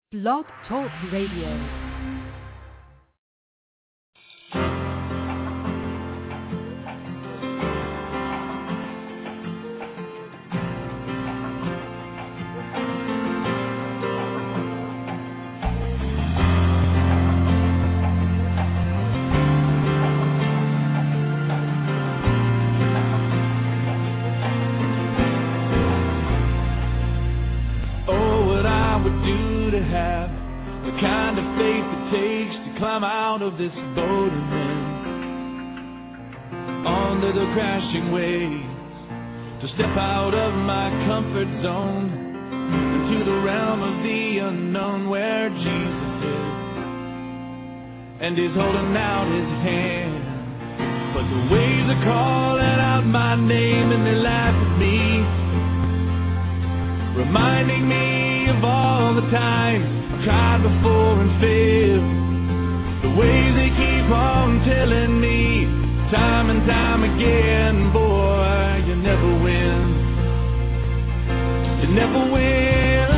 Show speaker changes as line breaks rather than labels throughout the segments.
Blog Talk Radio.
Out of this boat and then onto the crashing waves, to step out of my comfort zone into the realm of the unknown where Jesus is, and He's holding out His hand. But the waves are calling out my name and they laugh at me, reminding me of all the times I've tried before and failed. The way they keep on telling me time and time again, boy, you never win. You never win.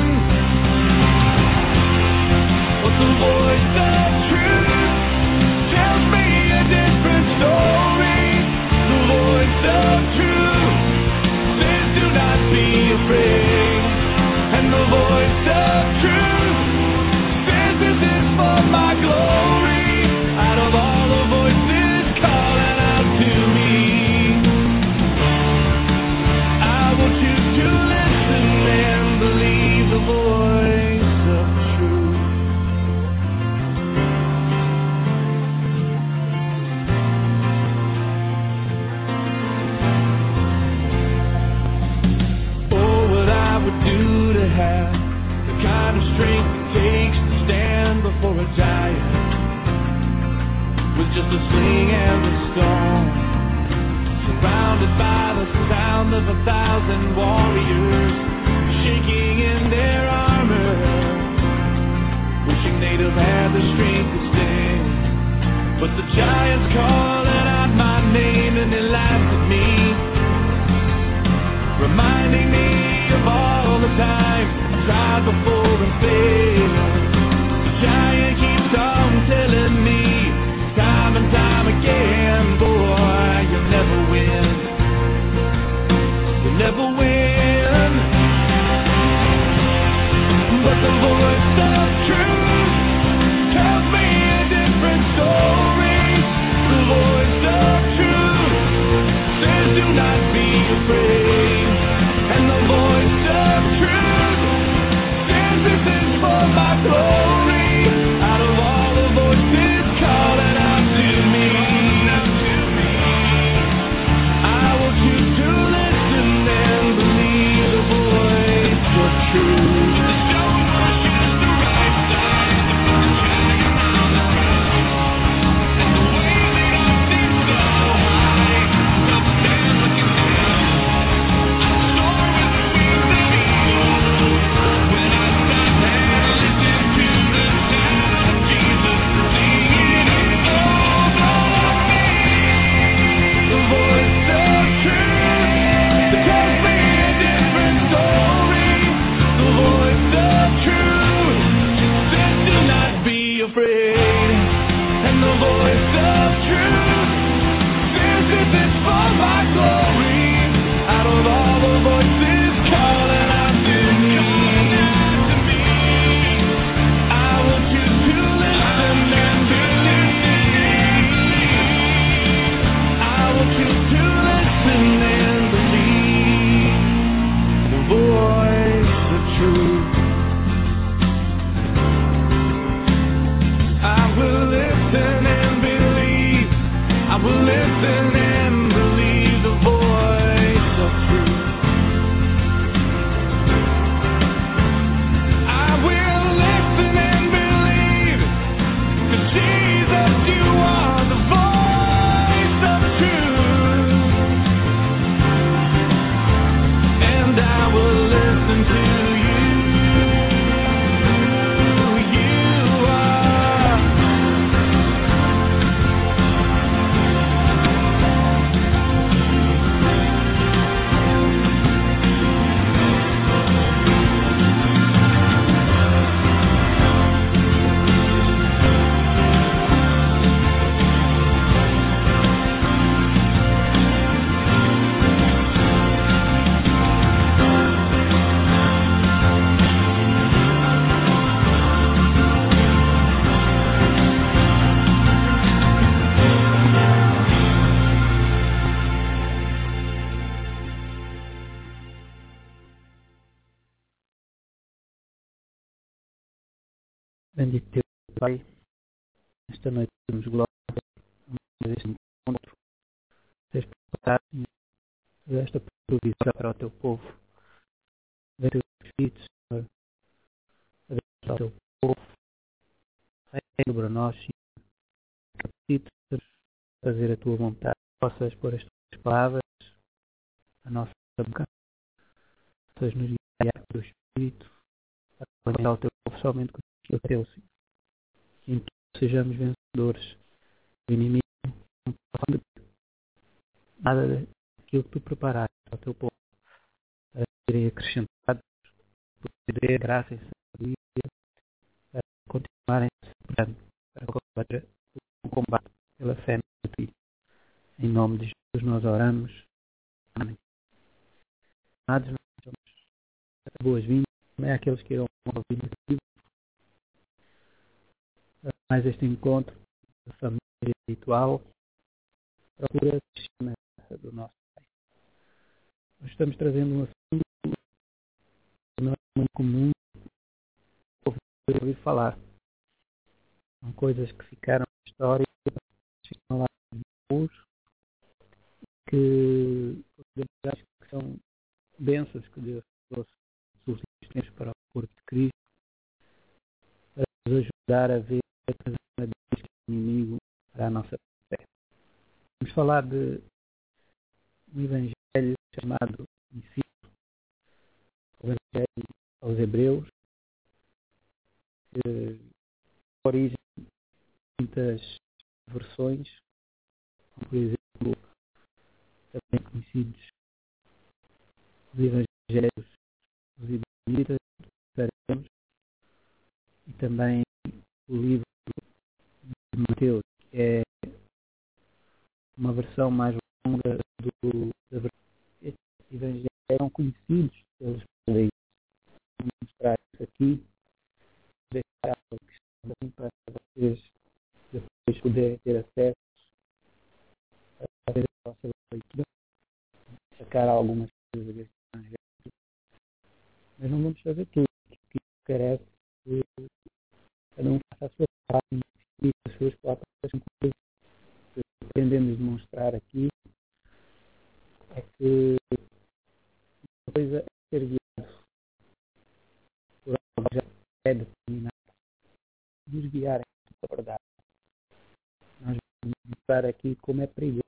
But the voice of truth tells me a different story. The voice of truth says do not be afraid. And the voice of truth says this is for my glory. Out of all the voices calling out to me, I will choose to listen and believe the voice of truth. Oh, what I would do to have the kind of strength it takes to stand before a giant with just a sling and a stone, surrounded by the sound of 1,000 warriors shaking in their armor, wishing they'd have had the strength to stand. But the giants calling out my name and they laughed at me, reminding me of all the times I tried before and failed. The giant keeps on telling me time and time again, boy, you'll never win. You'll never win. But the voice of truth tells me a different story. The voice of truth says do not be afraid. And the voice of truth says this is for
Bendito Deus, Pai, esta noite temos glória a este encontro, seja preparado esta provisão para o teu povo, ver o teu Espírito, Senhor, abençoar o teu povo, reina sobre nós, Senhor, capítulos, fazer a tua vontade, possas pôr as tuas palavras na nossa boca, possas nos guiar pelo Espírito, para abençoar o teu povo somente com o teu, Senhor. E em que sejamos vencedores do inimigo, não possa nada daquilo que tu preparaste ao teu povo, para serem acrescentados por poder, graça e sabedoria, para continuarem se preparando para combater o combate pela fé no Filho. Em nome de Jesus nós oramos. Amém. Amados, nós damos boas-vindas também àqueles que irão ouvir no vídeo. Mais este encontro da família espiritual procura a semelhança do nosso Pai. Nós estamos trazendo um assunto que não é muito comum ouvir falar. São coisas que ficaram na história, ficam lá depois, que são bênçãos que Deus trouxe nos últimos tempos para o corpo de Cristo, para nos ajudar a ver as armadilhas do inimigo para a nossa fé. Vamos falar de um evangelho chamado o Evangelho aos Hebreus, que tem origem em muitas versões, como por exemplo, também conhecidos os Evangelhos dos Israelitas, e também o livro de Mateus, que é uma versão mais longa da versão. Estes evangelhos eram conhecidos pelos judeus. Vou mostrar isso aqui, deixar a questão assim para vocês depois poderem ter acesso a ver a vossa leitura, sacar algumas coisas destes evangelhos. Mas não vamos fazer tudo, porque carece de cada um faça a sua parte e as suas próprias coisas. O que pretendemos demonstrar aqui é que uma coisa é ser guiado por algo que já é determinado, nos guiar em toda a verdade. Nós vamos mostrar aqui como é perigoso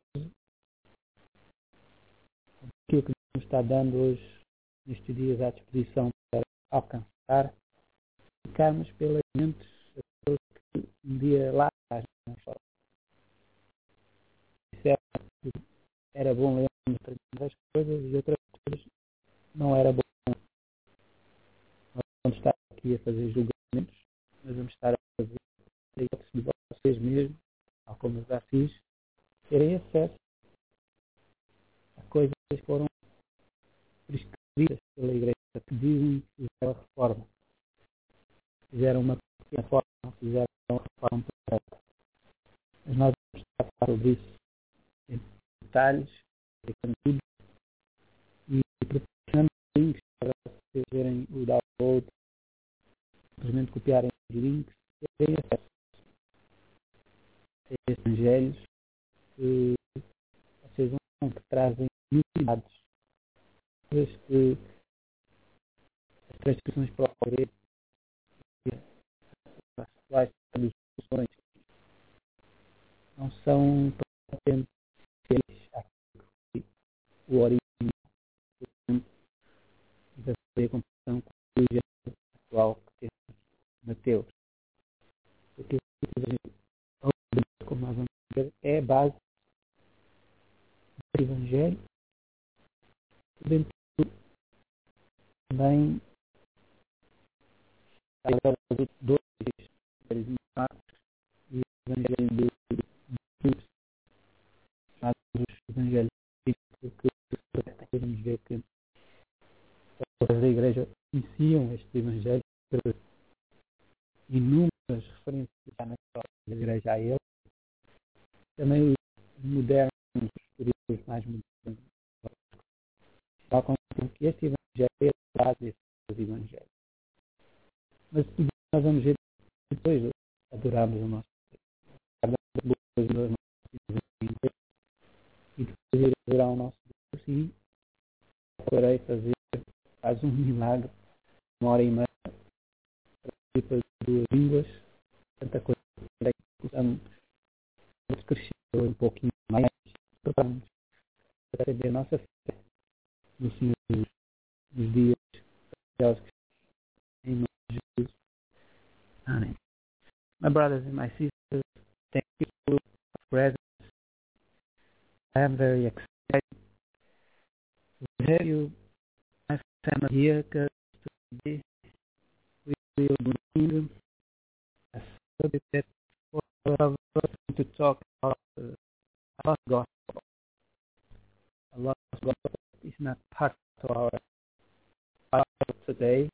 aquilo que nos está dando hoje, nestes dias, à disposição para alcançar, ficarmos pelas mentes daqueles que um dia lá atrás não falam. Era bom ler determinadas coisas e outras coisas não era bom. Nós vamos estar aqui a fazer julgamentos, nós vamos estar a fazer de vocês mesmos, tal como eu já fiz, terem acesso a coisas que foram prescritas pela Igreja, que dizem que fizeram a reforma. Fizeram uma pequena reforma, fizeram uma reforma completa. Mas nós vamos estar a falar sobre isso em detalhes, explicando tudo e proporcionando links para vocês verem o download, simplesmente copiarem os links e terem acesso a estes evangelhos que vocês vão que trazem novidades, coisas que as transcrições para o grego as atuais traduções não são propriamente o original da sua comparação com o evangelho atual que temos Mateus. Porque como nós vamos ver, é a base do evangelho, dentro também está dois evangelhos de Marcos e o evangelho de Jesus, chamados os evangelhos porque podemos ver que as da igreja conheciam este evangelho, inúmeras referências na história da igreja a ele. Também os modernos, os estudiosos mais modernos, colocam que este evangelho é a base desses evangelhos. Mas nós vamos ver depois adoramos o nosso Deus e depois ir adorar o nosso Deus e procurei faz um milagre, 1h30 para duas línguas, tanta coisa que usamos, cresceu um pouquinho mais, para receber a nossa fé no Senhor Jesus, nos dias em nome de Jesus. Amém. My brothers and my sisters, thank you for your presence. I am very excited to have you, my family here, because today we will bring a subject that for us to talk about lost gospel. A lost gospel is not part of our Bible today.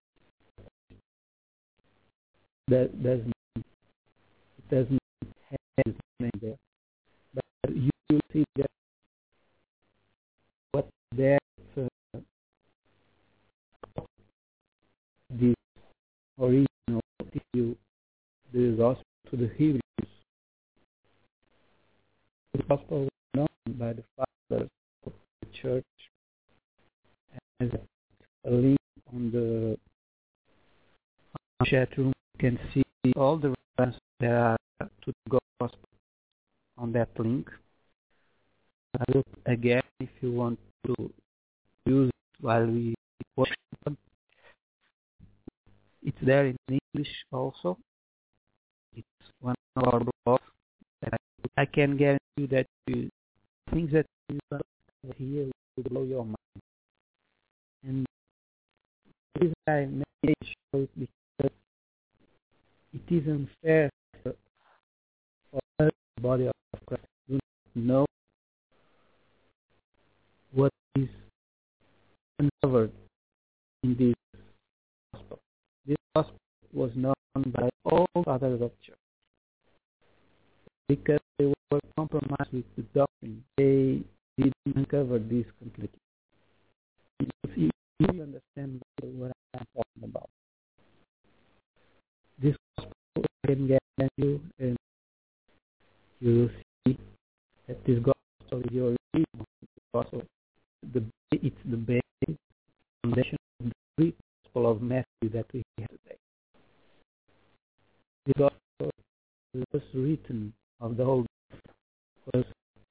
It doesn't have his name there. But you will see that what there this original issue, the gospel to the Hebrews. The gospel was known by the fathers of the church as a link on the chat room. You can see all the references there are to the gospel on that link. I will again, if you want to use it while we worship. It's there in English also. It's one of our blogs. I can guarantee you that things that you hear will blow your mind. And the reason I made it show it because it is unfair for us, the body of Christ, to know what is uncovered in this gospel. This gospel was known by all others of church because they were compromised with the doctrine. They didn't uncover this completely. If you understand what I'm talking about, this gospel can guarantee you, and you will see that this gospel is your original gospel. It's the base foundation of the free gospel of Matthew that we have today. The gospel was written of the whole was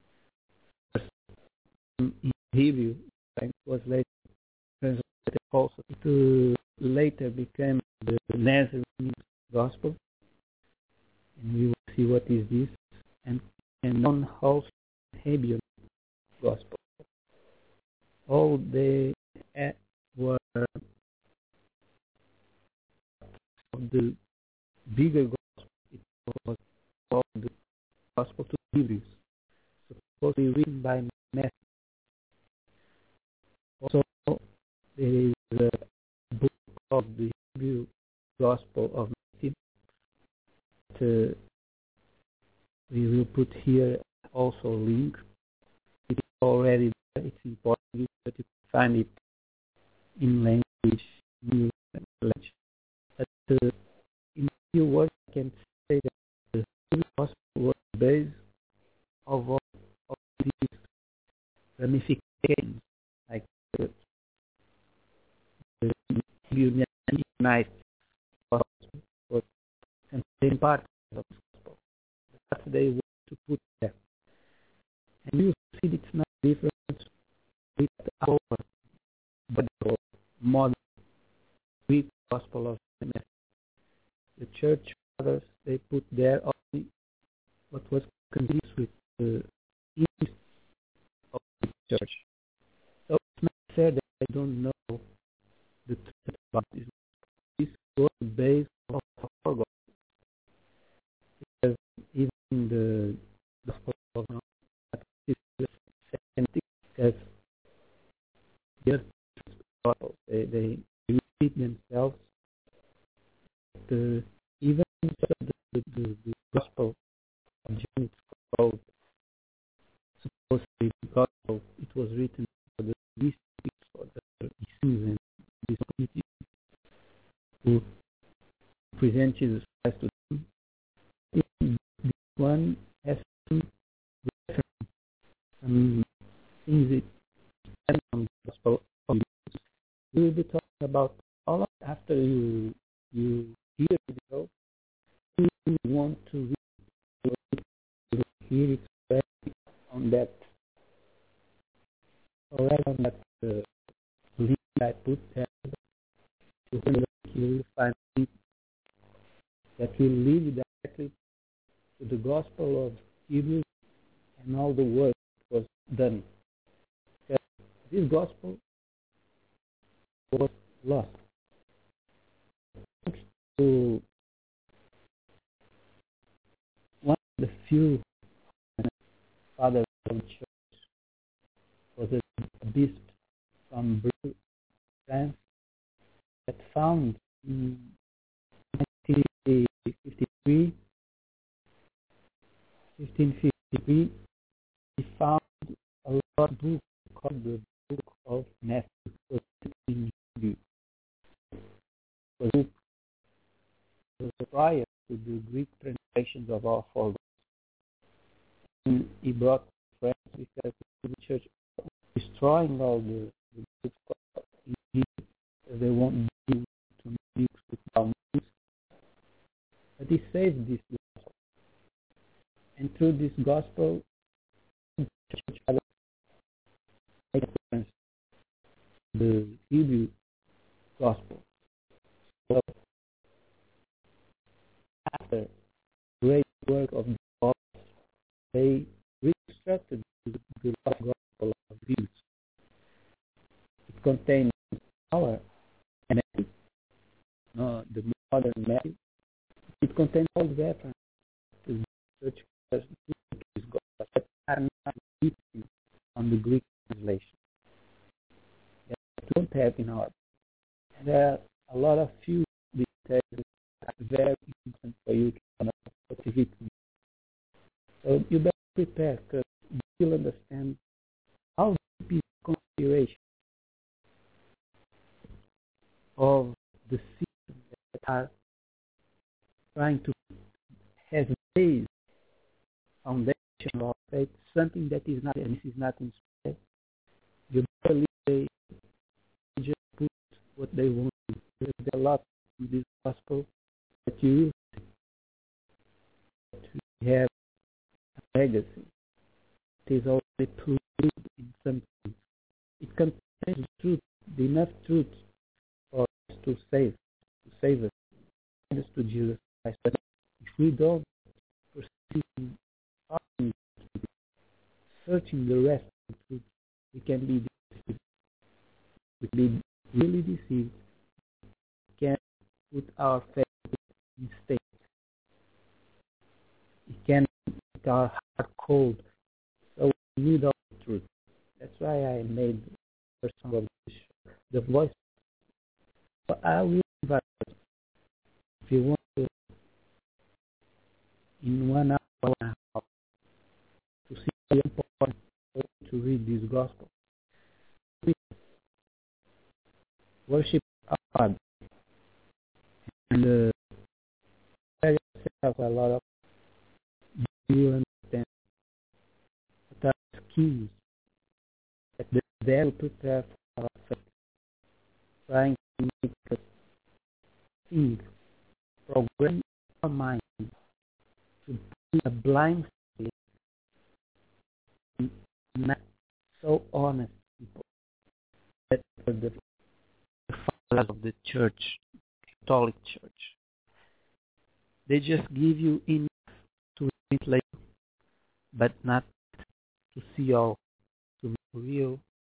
in Hebrew, and was later translated also. It later became the Nazarene gospel, and we will see what is this, and known also Hebrew gospel. All they were of the bigger gospel. It was called the Gospel to Hebrews, supposed to be written by Matthew. Also, there is a book called the Hebrew Gospel of Matthew. We will put here also a link. It is already there. It's in Portuguese, but you can find it in language, new language. But in few words, I can say that the Hebrew Gospel was the base of all of these ramifications, like the Hebrew Gospel was contained part of the Gospel. That's they want to put there. And you see it's not different with our Bible, modern Greek Gospel of Matthew. The church fathers, they put there only what was contained with the East of the church. So it's not fair that I don't know the truth about this. This was the base of our gospel. Because even the gospel of Matthew is authentic, because they repeat themselves. Even the gospel of John is called supposed to be the gospel. It was written for the least, for the Issues and this community who present Jesus applies to them. This one has some things that stand on the gospel of Jesus. We will be talking about all of it after you hear the video. You want to hear it on that link I put there. You will find that will lead directly to the gospel of Hebrews and all the work that was done. This gospel was lost. Thanks to one of the few fathers of the church, was a bishop from Bruges, France, that found in 1553, he found a lot of book called the Book of Matthew, in Hebrew. The book was prior to the Greek translations of our four. And he brought friends with us to the church, destroying all the books in Hebrew, because they won't do to mix with Talmud. But he saved this gospel. And through this gospel, the church had the Hebrew gospel. So, after great work of the apostles, they reconstructed the gospel of Hebrews. It contains our Matthew, the modern Matthew. It contains all the references to the church that are not written on the Greek translation. That we don't have in our. And there are a lot of few details that are very important for you to know what is written. So you better prepare, because you will understand how deep is the consideration of the systems that are trying to have base foundation of faith, something that is not, and this is not inspired. You believe they just put what they want to. There's a lot in this gospel that you have a legacy. It is already proved in some things. It contains truth, enough truth for us to save us, to Jesus Christ. But if we don't proceed in searching the rest of the truth, we can be deceived. We can be really deceived. We can put our faith in state. We can make our heart cold. So we need all the truth. That's why I made the first song of the show, the voice. But I will invite you, if you want to, in 1 hour and a half, to see the important to read this gospel. Worship God. And prepare yourself a lot of, you understand what are schemes that the devil prepare for our faith, trying to make us think, program our mind to be a blind faith, not so honest people. That are the fathers of the church, Catholic Church. They just give you enough to read later, but not to see all, to real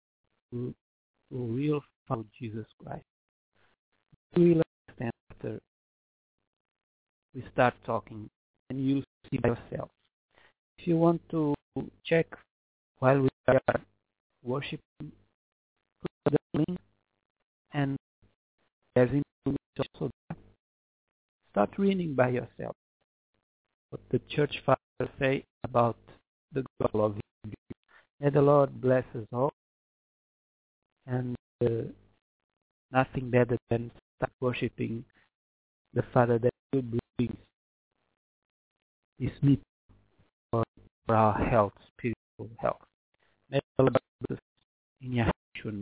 follow Jesus Christ. You will understand after we start talking, and you see by yourself. If you want to check while we are worshiping, put the link, and there's information also there. Start reading by yourself what the church fathers say about the gospel of Hebrews. May the Lord bless us all, and nothing better than start worshiping the Father that will bring is meet for our health, spiritual health. May Allah bless in Yahshua.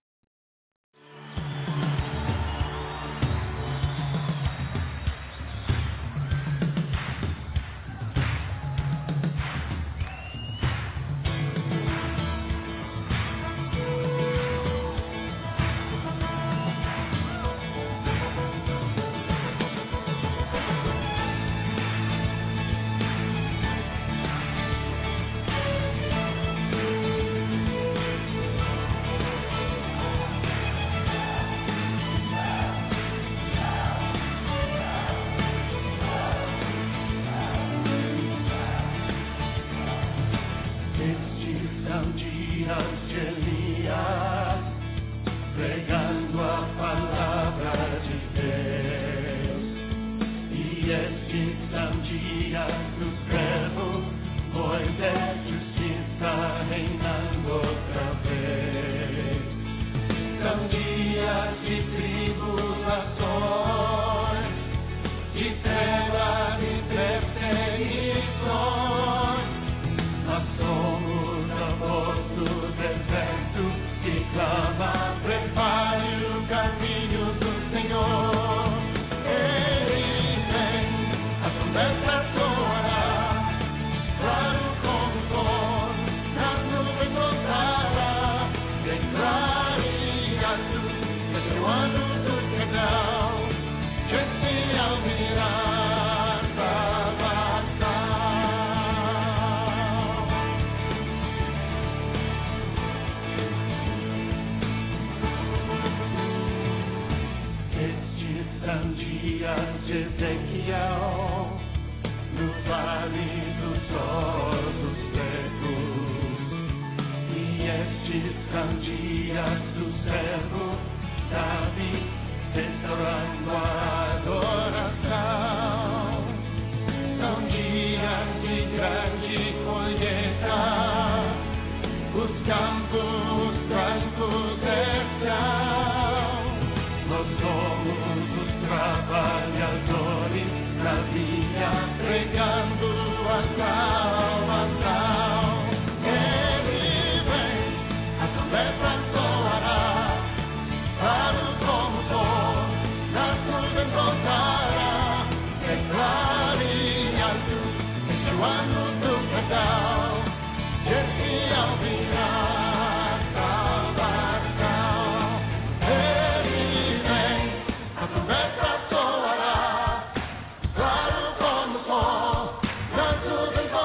Claro como sol, tanto vento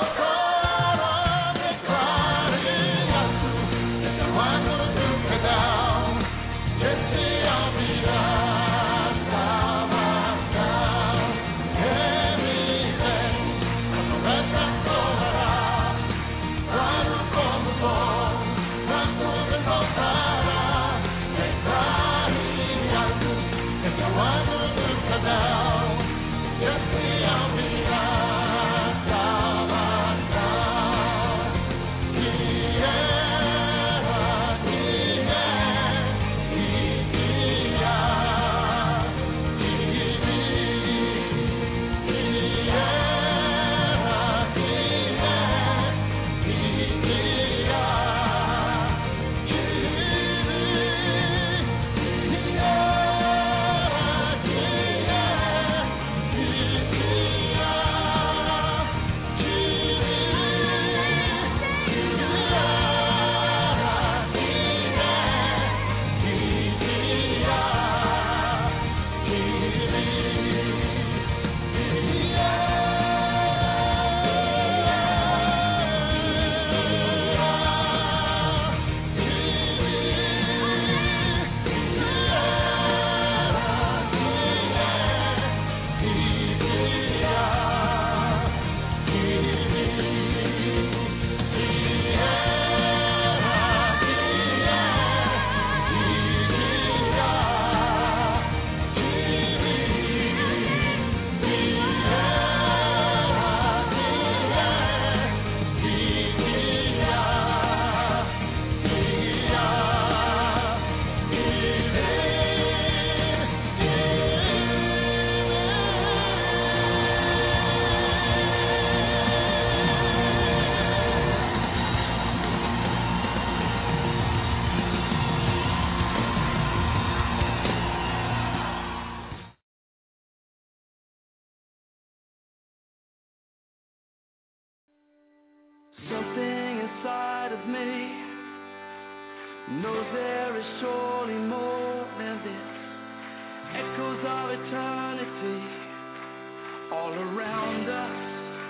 knows there is surely more than this. Echoes of eternity all around us.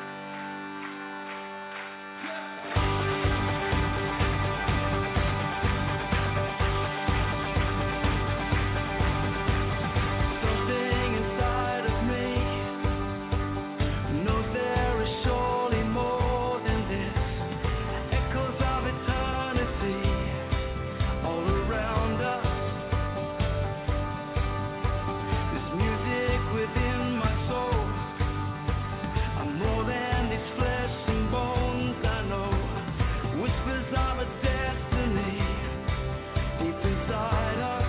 Within my soul, I'm more than this flesh and bones. I know whispers of a destiny deep inside us.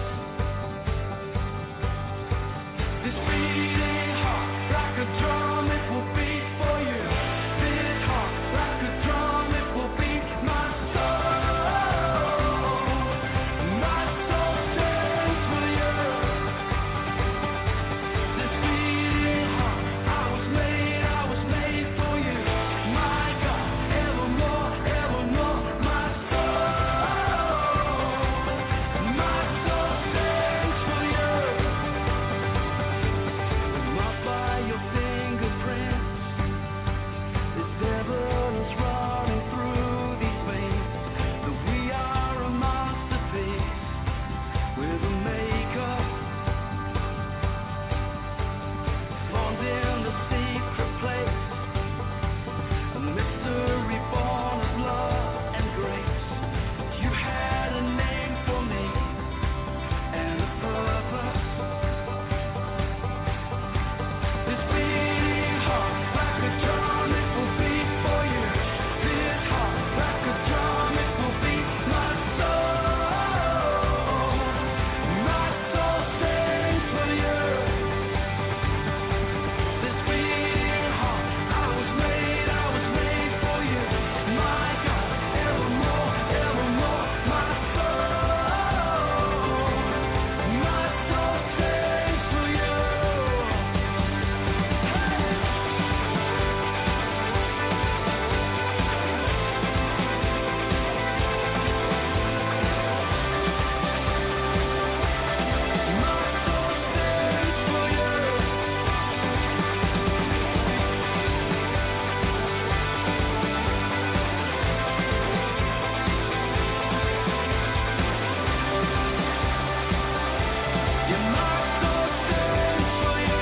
This beating heart like a drum, it will beat for you. This heart like a drum, it will beat my soul. My soul stands for you. This beating heart, I was made for you. My God, evermore, evermore, my soul stands for you. Marked by your fingerprints, this devil is running through these veins. That we are a masterpiece with a maker. Formed in the secret place, a mystery born of love and grace. You had a name for me and a purpose. This beating heart like a drum, it will beat for you. This heart like a drum, it will beat my soul. My soul stands for you. This beating heart, I was made for you. My God, evermore, evermore, my soul stands for you. My soul stands for you. Yeah, my soul stands for you.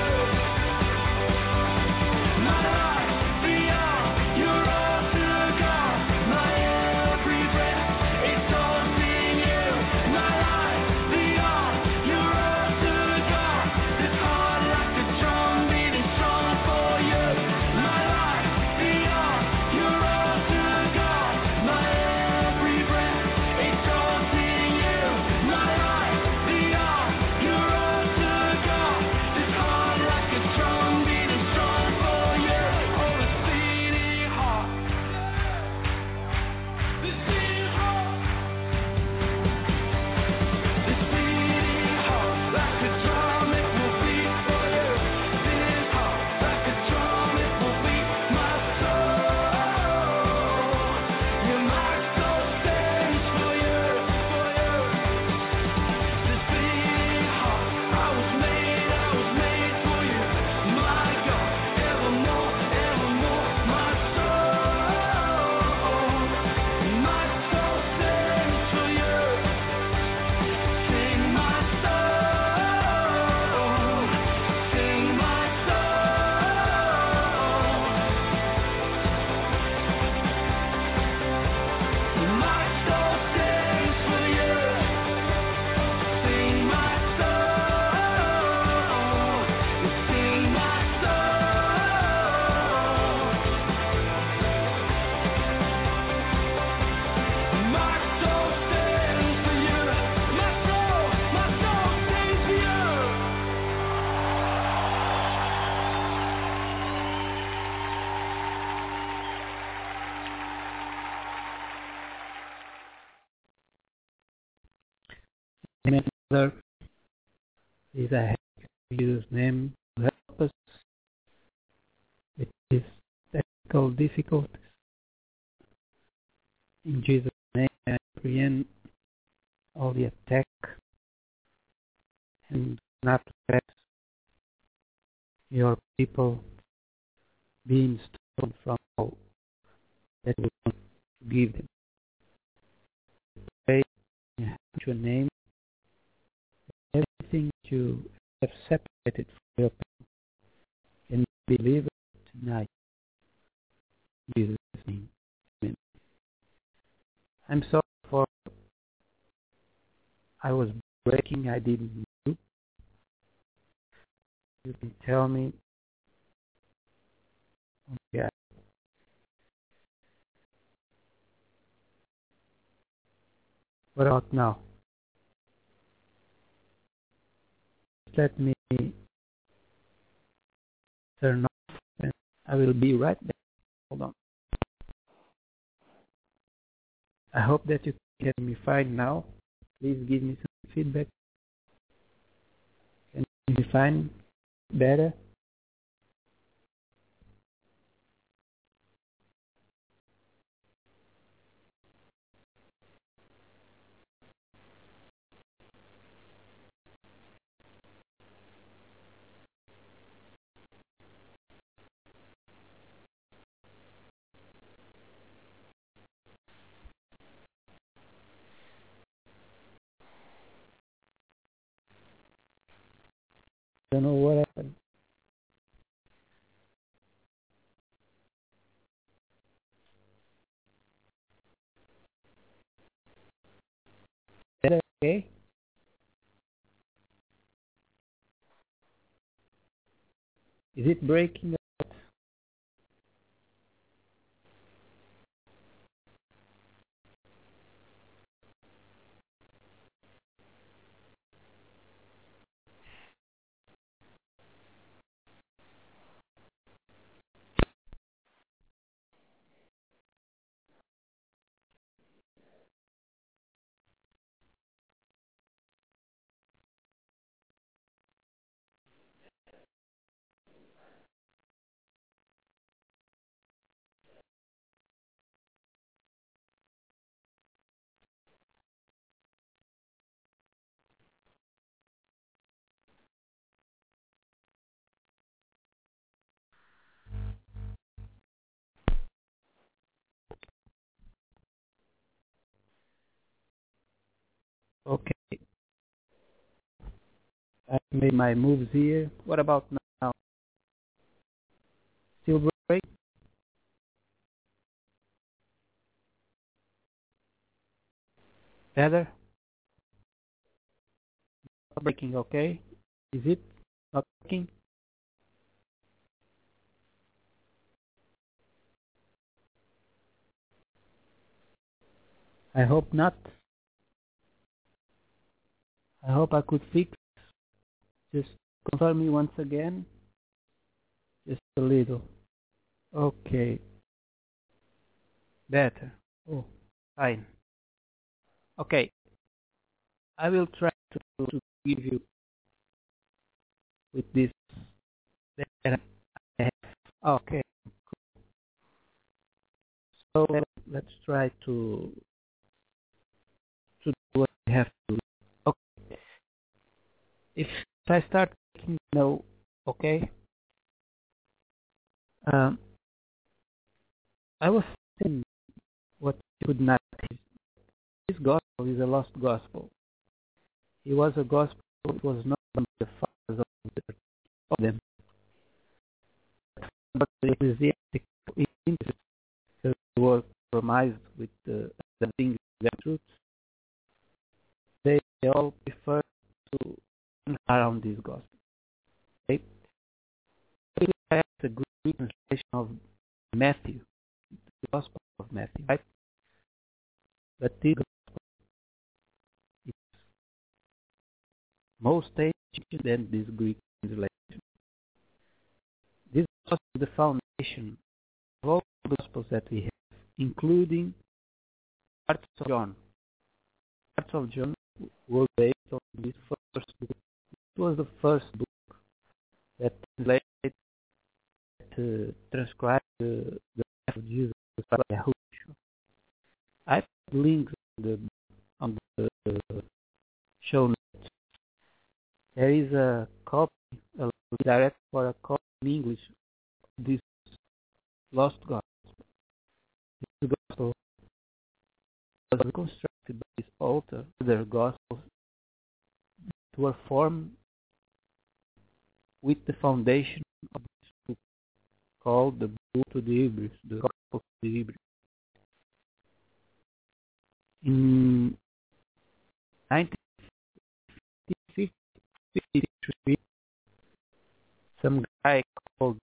My life, beyond your altar, God. My every breath, it's all in you. My life, beyond your altar, God. This heart like a drum beating strong for you. My life, beyond your altar, God. My every breath, it's all in you. My life, beyond your altar, God. This heart like a drum beating strong for you. Oh, this beating heart. This beating heart. This beating heart like a drum, it will beat for you. This heart like a drum, it will beat my soul. Yeah, my soul stands for you, for you. This beating heart, I was made for you. My God, evermore, evermore, my soul stands for you. Sing my soul, sing my soul. My soul stands for you. Sing my soul, sing my soul. My soul stands for you. My soul stands for you.
Amen. Father, is a Jesus' name to help us with these technical difficulties. In Jesus' name, I pray. all the attack, and not let your people being stolen from all that you want to give them. Pray in your name, everything you have separated from your people can be delivered tonight. In Jesus' name. Amen. I'm sorry for I was breaking, I didn't do. You can tell me. Yeah. What about now? Let me turn off and I will be right back. Hold on. I hope that you can hear me fine now. Please give me some feedback. Can you hear me fine? Better? I don't know what happened. Is that okay? Is it breaking? Okay. I made my moves here. What about now? Still break? Better? Not breaking, okay? Is it not breaking? I hope not. I hope I could fix. Just confirm me once again. Just a little. Okay. Better. Oh, fine. Okay. I will try to give you with this that I have. Okay. So let's try to do what we have to do. Okay. If I start making no, okay. I was saying what you could not. This gospel is a lost gospel. It was a gospel that was not from the fathers of them, but the ecclesiastical interests that were compromised with the things and truths. They all prefer to around this gospel. Okay? That's a good translation of Matthew, the Gospel of Matthew, right? But this gospel is most ancient than this Greek translation. This gospel is the foundation of all the gospels that we have, including parts of John. Parts of John were based on this first book. It was the first book that translated, transcribed the life of Jesus by Yahushua. I put links in the on the show notes. There is a copy, a direct for a copy in English of this lost gospel. This gospel was reconstructed by this author. Other gospels were formed with the foundation of this book called the Book to the Hebrews, the Gospel to the Hebrews. In 1953, some guy called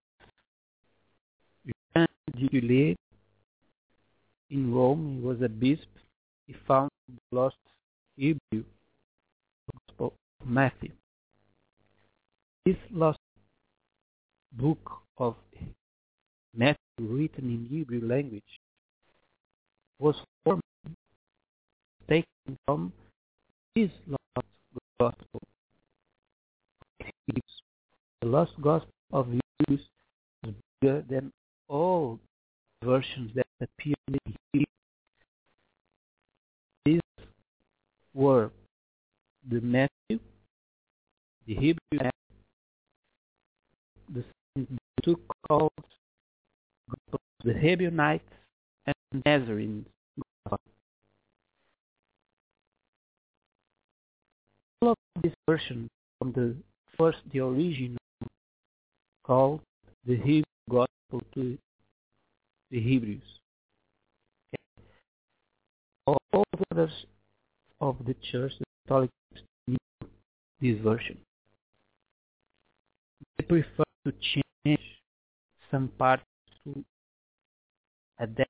Jean Dupulet in Rome, he was a bishop, he found the lost Hebrew Gospel of Matthew. This lost book of Matthew, written in Hebrew language, was formed, taken from this lost gospel. The lost gospel of Hebrews is bigger than all versions that appear in Hebrew. These were the Matthew, the Hebrew, the two called the Hebronites and Nazarenes. All of these versions from the original called the Hebrew Gospel to the Hebrews. Okay. All the others of the church, the Catholic Church, use this version. They prefer to change some parts to adapt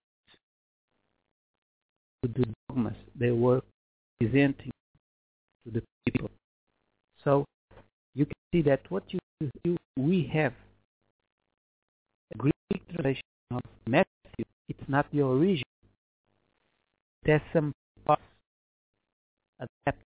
to the dogmas they were presenting to the people. So you can see that we have a Greek translation of Matthew. It's not the original. It has some parts adapted.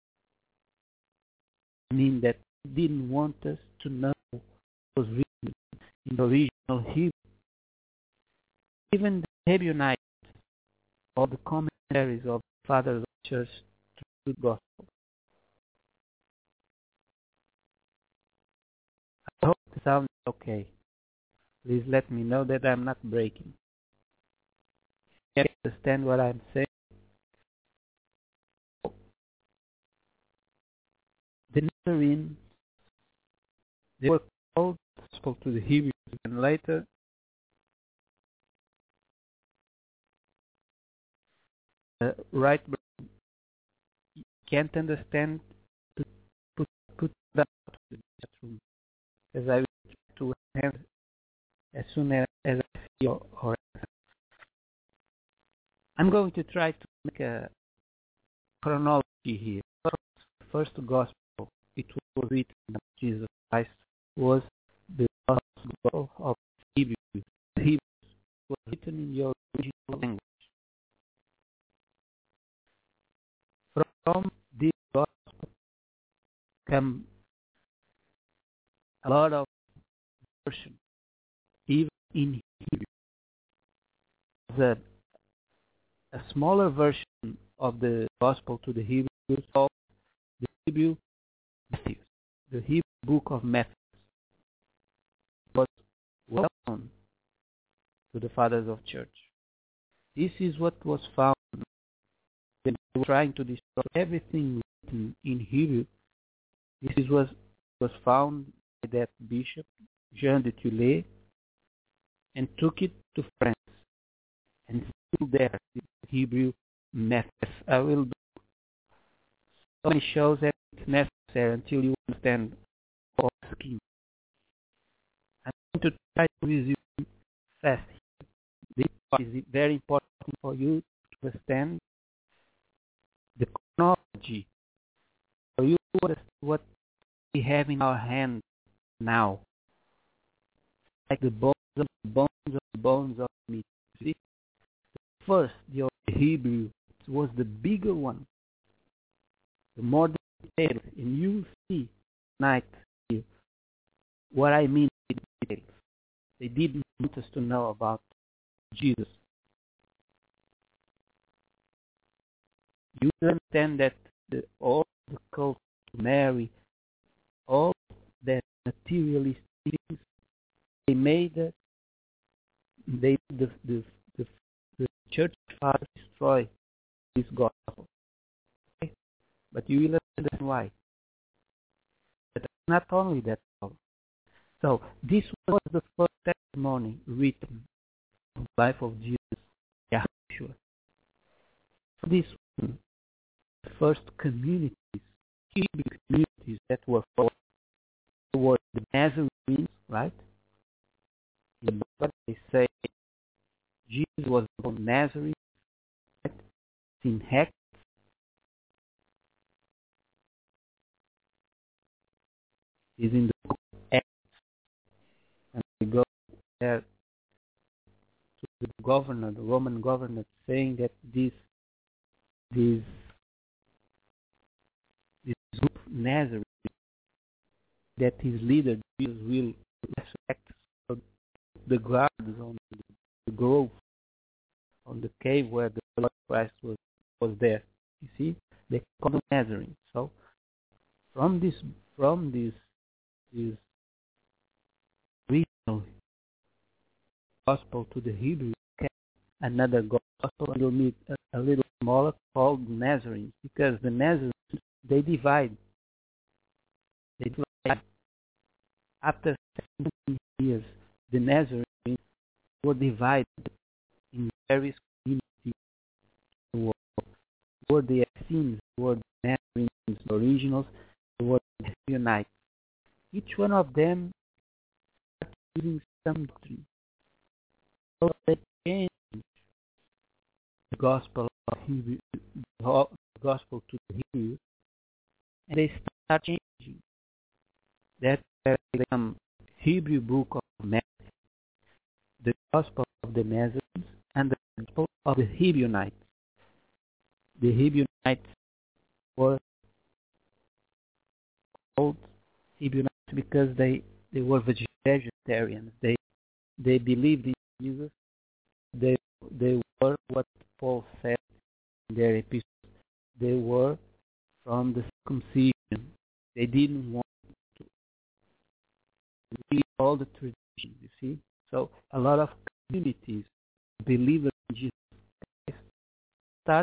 I mean that he didn't want us to know what was written in the original Hebrew. Even the Hebronites, or the commentaries of the fathers of the church to the gospel. I hope it sounds okay. Please let me know that I'm not breaking. You understand what I'm saying? The Nazarenes, they were called gospel to the Hebrews, and later right can't understand to put that out of the chat room, as I will try to have as soon as I see your answer. I'm going to try to make a chronology here. First gospel, it was written of Jesus Christ, was the gospel of Hebrews. Hebrews was written in your original language. From this gospel come a lot of versions, even in Hebrew. There's a smaller version of the gospel to the Hebrews called the Hebrew Matthew, the Hebrew book of Matthew, was well known to the fathers of church. This is what was found when they were trying to destroy everything written in Hebrew. This is what was found by that bishop, Jean de Tullet, and took it to France. And still there, the Hebrew Matthew. I will do so many shows that it's necessary until you understand all the scheme. I'm going to try to resume fast. This part is very important for you to understand the chronology, for you to understand what we have in our hand now, like the bones of the bones of the bones of meat. See? First, the Hebrew was the bigger one, the more detailed, and you see tonight here what I mean with details. They didn't want us to know about Jesus. You understand that all the cult to Mary, all that materialistic things, they made the church fathers destroy this gospel. Okay? But you will understand why. But not only that. So this was the first testimony written in the life of Jesus, Yahshua. This was the first communities, Hebrew communities that were formed. Were the Nazarenes, right? In the Bible they say Jesus was born Nazarene, right? It's in Acts. Is in the book of Acts. And we go there to the governor, the Roman governor, saying that this group Nazarene, that his leader Jesus will resurrect. So the guards on the grove, on the cave where the Lord Christ was there. You see, they call them Nazarene. So from this regional gospel to the Hebrew, another gospel a little smaller called Nazarenes, because the Nazarenes they divide. After 17 years, the Nazarenes were divided in various communities. Were the Essenes, were the Nazarenes, the originals, were the Ebionites. Each one of them started using some doctrine. So they changed the gospel of Hebrew, the gospel to the Hebrews, and they start changing. That become Hebrew book of Matthew, the gospel of the Nazarenes, and the gospel of the Ebionites. The Ebionites were called Ebionites because they were vegetarians. They believed in Jesus. They were what Paul said in their epistles. They were from the circumcision. They didn't want to read all the traditions, you see. So a lot of communities, believers in Jesus Christ, start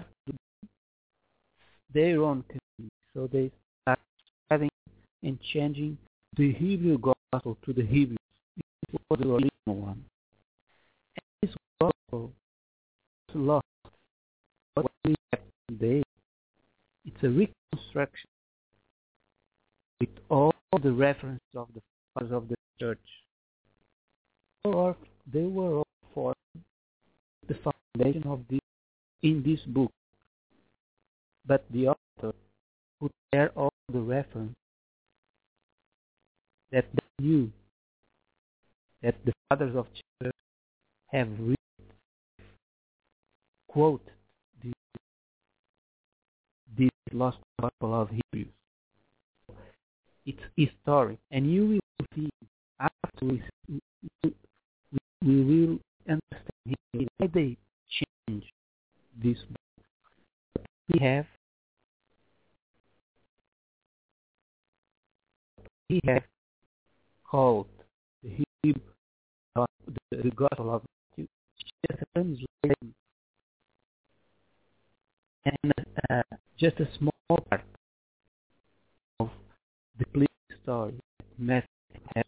their own community. So they start having and changing the Hebrew gospel to the Hebrews. This was the original one. And this gospel was lost. What we have today, it's a reconstruction with all the references of the fathers of the church. They were all for the foundation of this in this book. But the author put there all the reference that they knew that the fathers of church have written, quoted this lost gospel of Hebrews. It's historic, and you will see after we will understand why they changed this book. We have called the Hebrew, the gospel of Matthew, just a translation, and just a small part of the complete story that Matthew has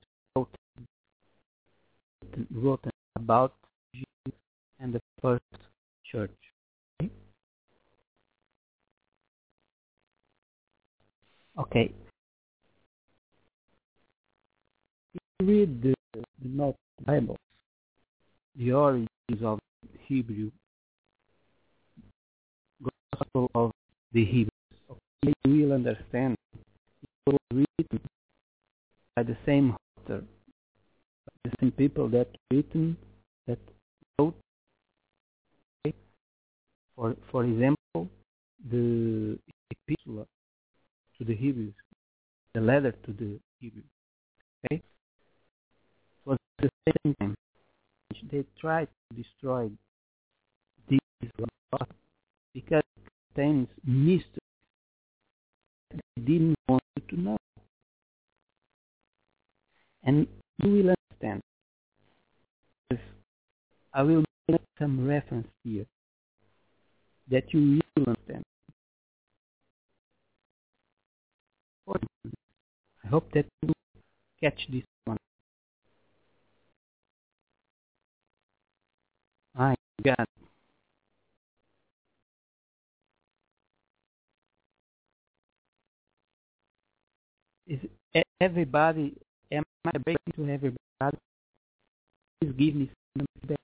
written about Jesus and the first church. Okay. If you read the North Bible, the origins of Hebrew, gospel of the Hebrews, okay, you will understand it was written by the same author, the same people that wrote, okay? For example, the epistle to the Hebrews, the letter to the Hebrews, okay? It was the same time they tried to destroy this gospel because contains mystery that I didn't want you to know. And you will understand. Because I will make some reference here that you will understand. For instance, I hope that you catch this one. My God. Is everybody, am I breaking to everybody? Please give me some feedback.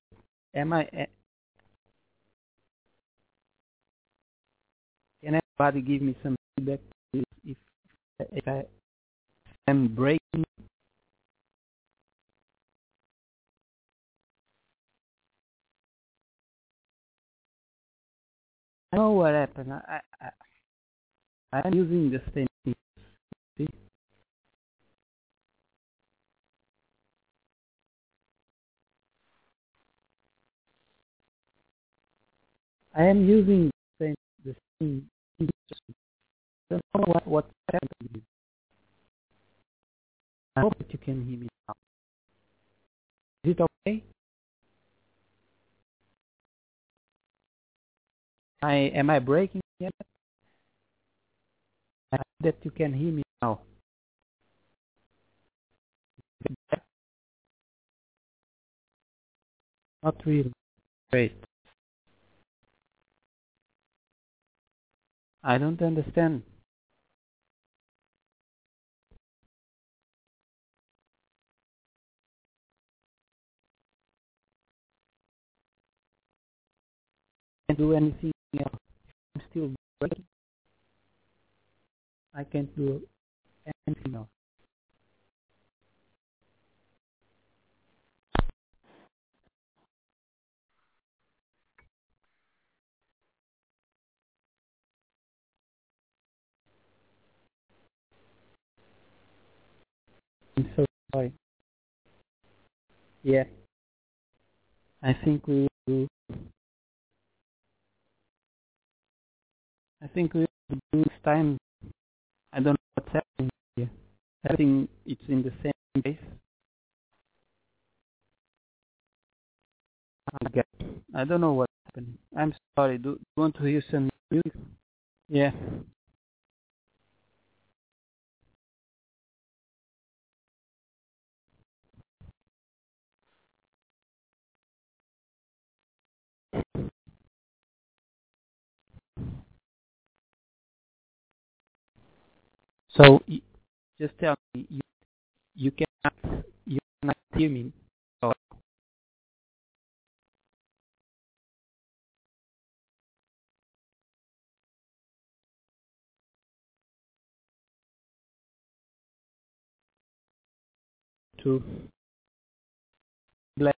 Can everybody give me some feedback if I am breaking? I know what happened. I'm using the same thing. See? I am using the same. I don't know what's happening. I hope that you can hear me now. Is it okay? Am I breaking yet? I hope that you can hear me now. Not really. Great. I don't understand. Can't do anything else. I'm still breaking. I can't do anything else. I'm so sorry. Yeah. I think we will do. I think we will do this time. I don't know what's happening here. Everything it's in the same place. I don't know what's happening. I'm sorry. Do you want to hear some music? Yeah. So just tell me, you cannot hear me. Oh. To black.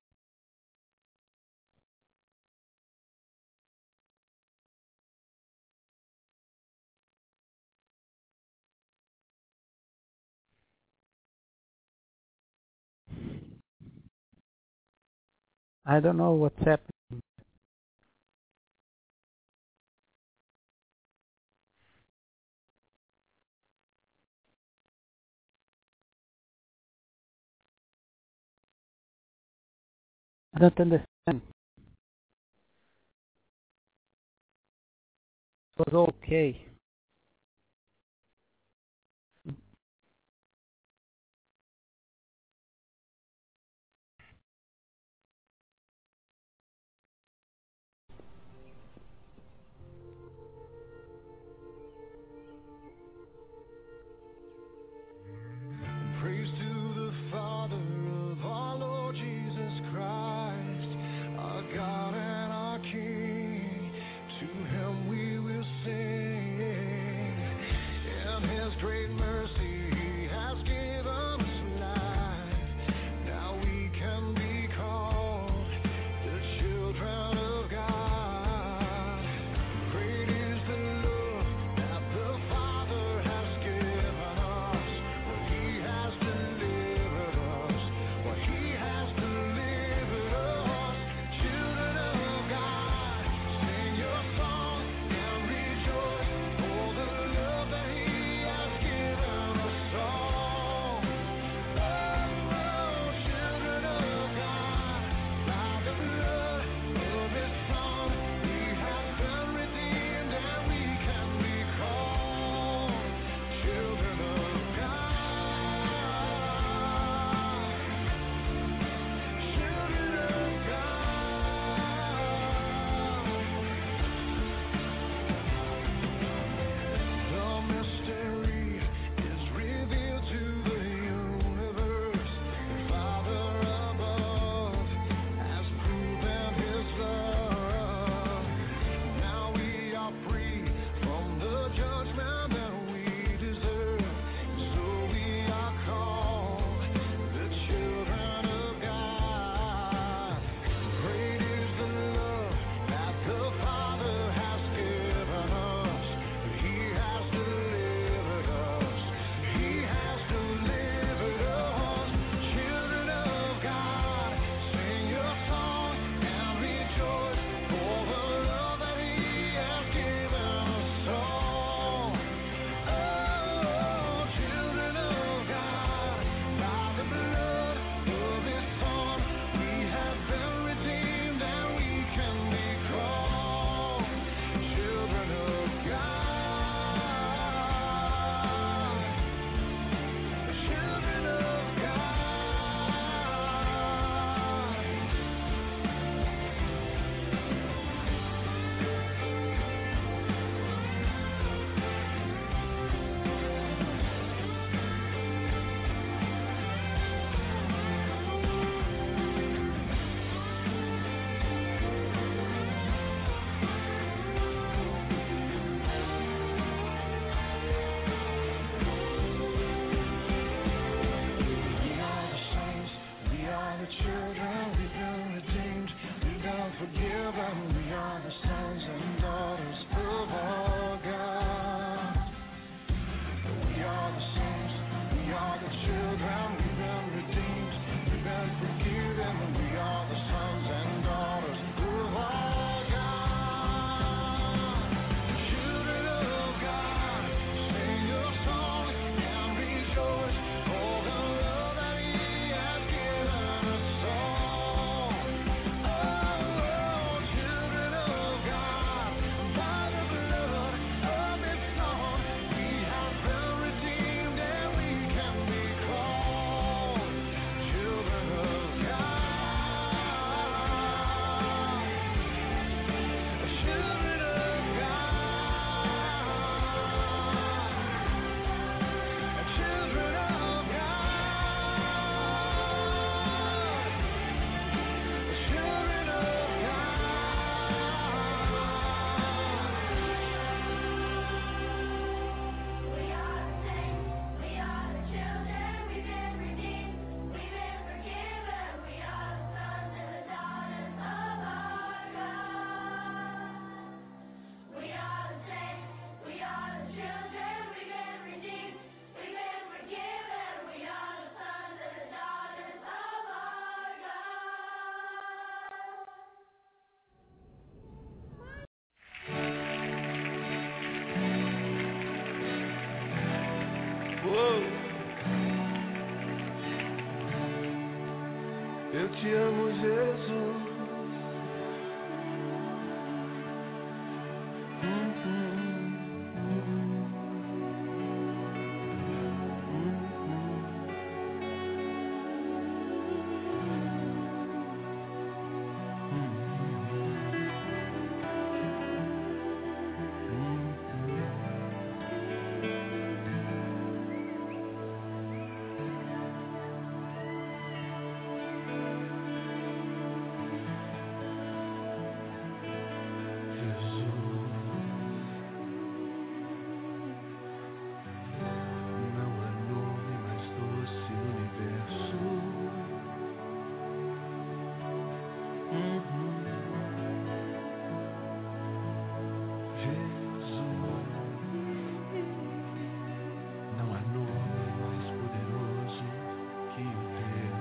I don't know what's happening. I don't understand. It was okay.
Praise to the Father of our Lord Jesus Christ, our God and our King. To Him we will sing. sons and daughters of our God. We are the sons, we are the children, we've been redeemed, we've been forgiven. We are the sons and daughters of our God. Children of God, sing your song and rejoice for the love that He has given us all. Oh, children of God, by the blood of His Son, we have been redeemed and we can be called children of God. Children of God. Children of God. Children of God.
We are the saints, we are the children, we've been redeemed, we've been forgiven. We are the sons and the daughters of our God. We are the saints, we are the children, we've been redeemed, we've been forgiven. We are the sons and the daughters of our
Uou. Eu te amo, Jesus. Não há nome mais doce no universo. Jesus, não há nome mais poderoso que o teu.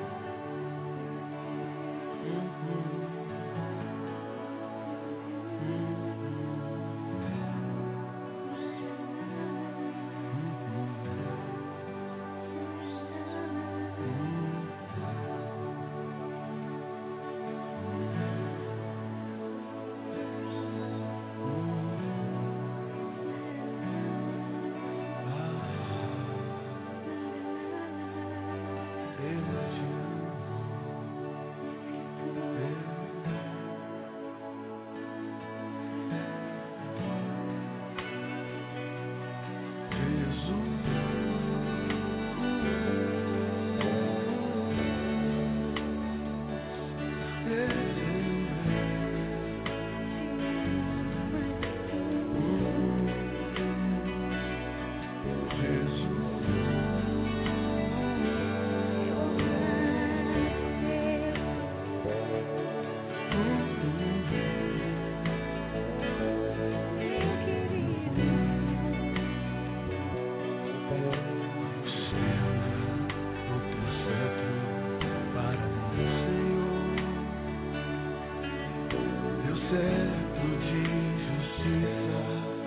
Cetro de justiça,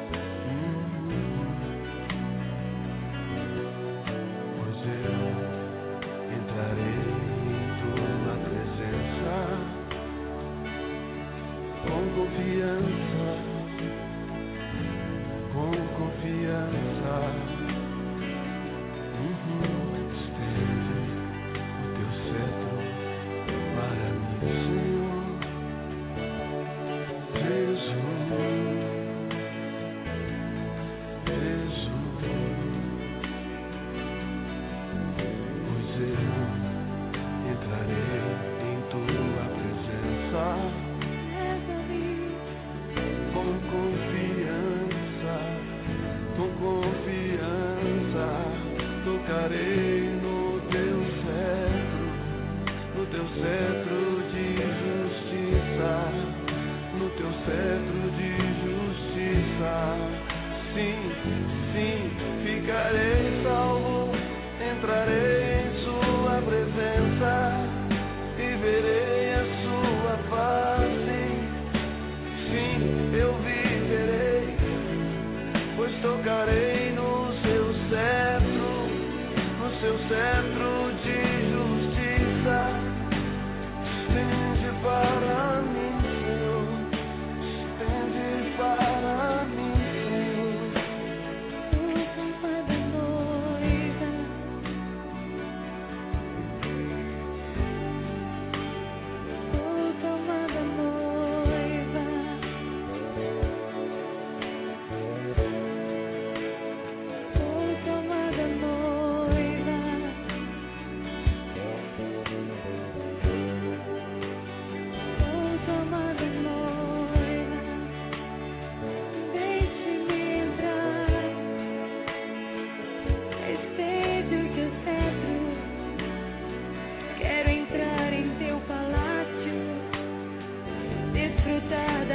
pois eu entrarei em tua presença com confiança, estende o teu cetro para mim, Senhor. Pois eu entrarei em tua presença com confiança,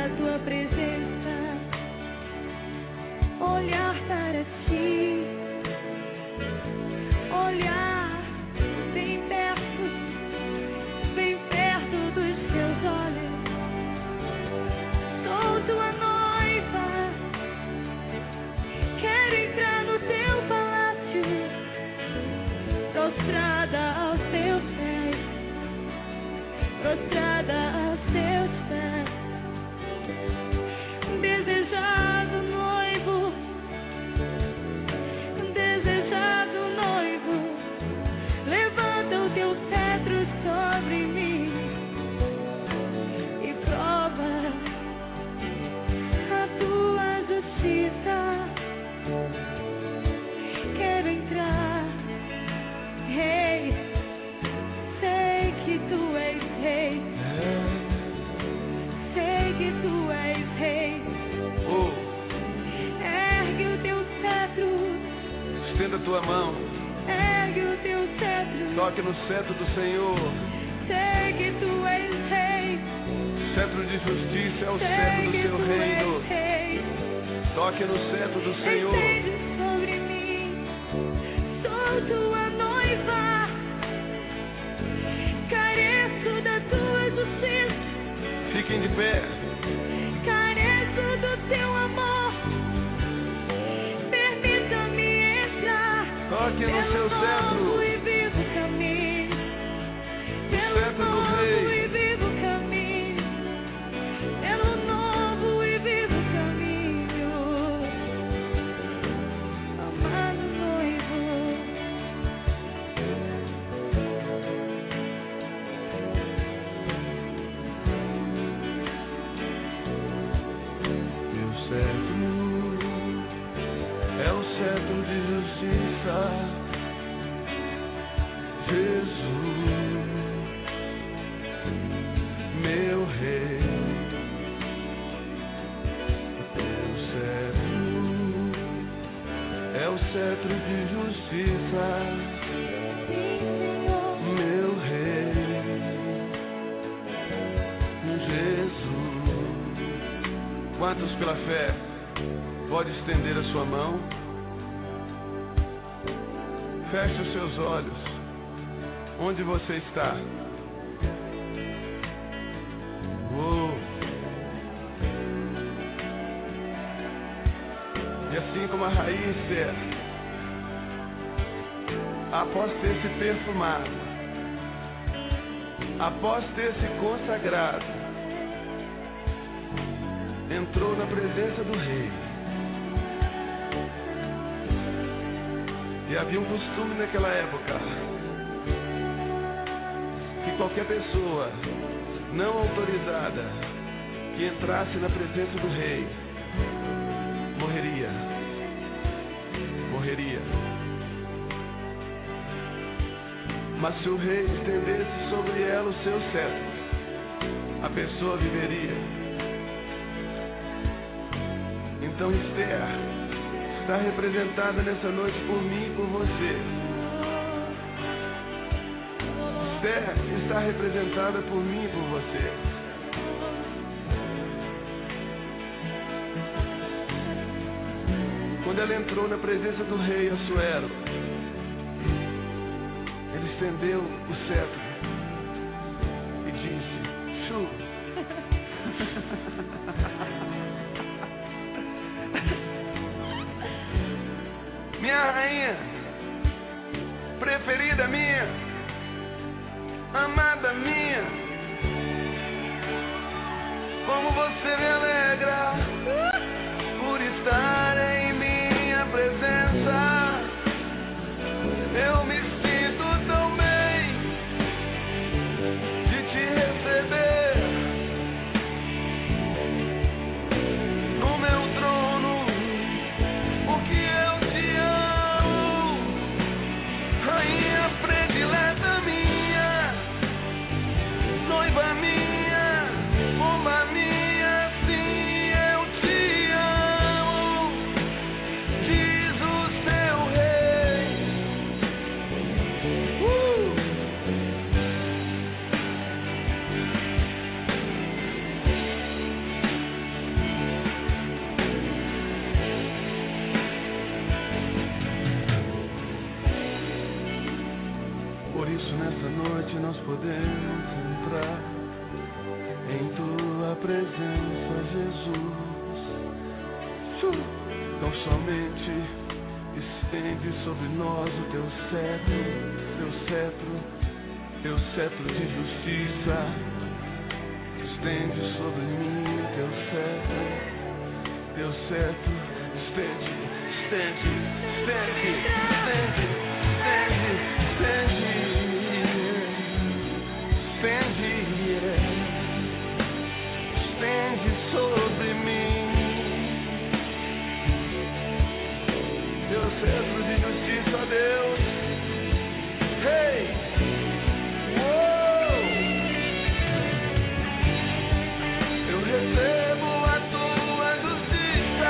da tua presença, olhar para ti, olhar bem perto dos teus olhos. Sou tua noiva, quero entrar no teu palácio, prostrada aos teus pés, prostrada aos teus pés. Desejado noivo, levanta o teu cetro sobre mim e prova a tua justiça. Quero entrar, Rei, sei que tu és Rei, sei que tu és Rei. Ergue o teu cetro,
estenda a tua mão,
ergue o teu cetro,
toque no cetro do Senhor.
sei que tu és Rei,
Cetro de justiça é o
sei
cetro do
que
seu
tu
reino.
és Rei.
Toque no cetro do Senhor.
Estende sobre mim, sou tua noiva, careço da tua justiça,
Fiquem de pé.
careço do teu amor. Permita-me entrar
Toque no
pelo
seu
novo
cetro.
e vivo caminho, pelo
cetro do
novo
Rei.
e vivo caminho, pelo novo e vivo caminho. Amado noivo,
Meu cetro é o cetro de justiça. Jesus, meu Rei. Meu cetro é o cetro de justiça.
sim, Senhor.
Meu Rei, Jesus. Quantos pela fé pode estender a sua mão? Feche os seus olhos. Onde você está? E assim como a raiz após ter se perfumado, após ter se consagrado, entrou na presença do Rei. E havia um costume naquela época que qualquer pessoa não autorizada que entrasse na presença do Rei morreria. Mas se o Rei estendesse sobre ela o seu cetro, a pessoa viveria. Então Esther está representada nessa noite por mim e por você. Esther está representada por mim e por você. Quando ela entrou na presença do rei Assuero, ele estendeu o cetro e disse: Chu. Minha rainha, preferida minha, amada minha, como você me alegra por estar em minha presença. Eu me sinto tão bem de te receber no meu trono, porque eu te amo, rainha predileta minha. nós podemos entrar em tua presença, Jesus. Então somente estende sobre nós o teu cetro, teu cetro de justiça. Estende sobre mim o teu cetro, estende, estende, estende, estende, estende, estende, estende, estende sobre mim teu cetro de justiça, Deus. Hey! Eu recebo a tua justiça,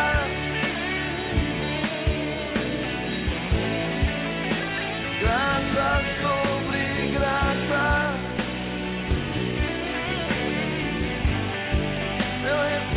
graça sobre graça. Eu recebo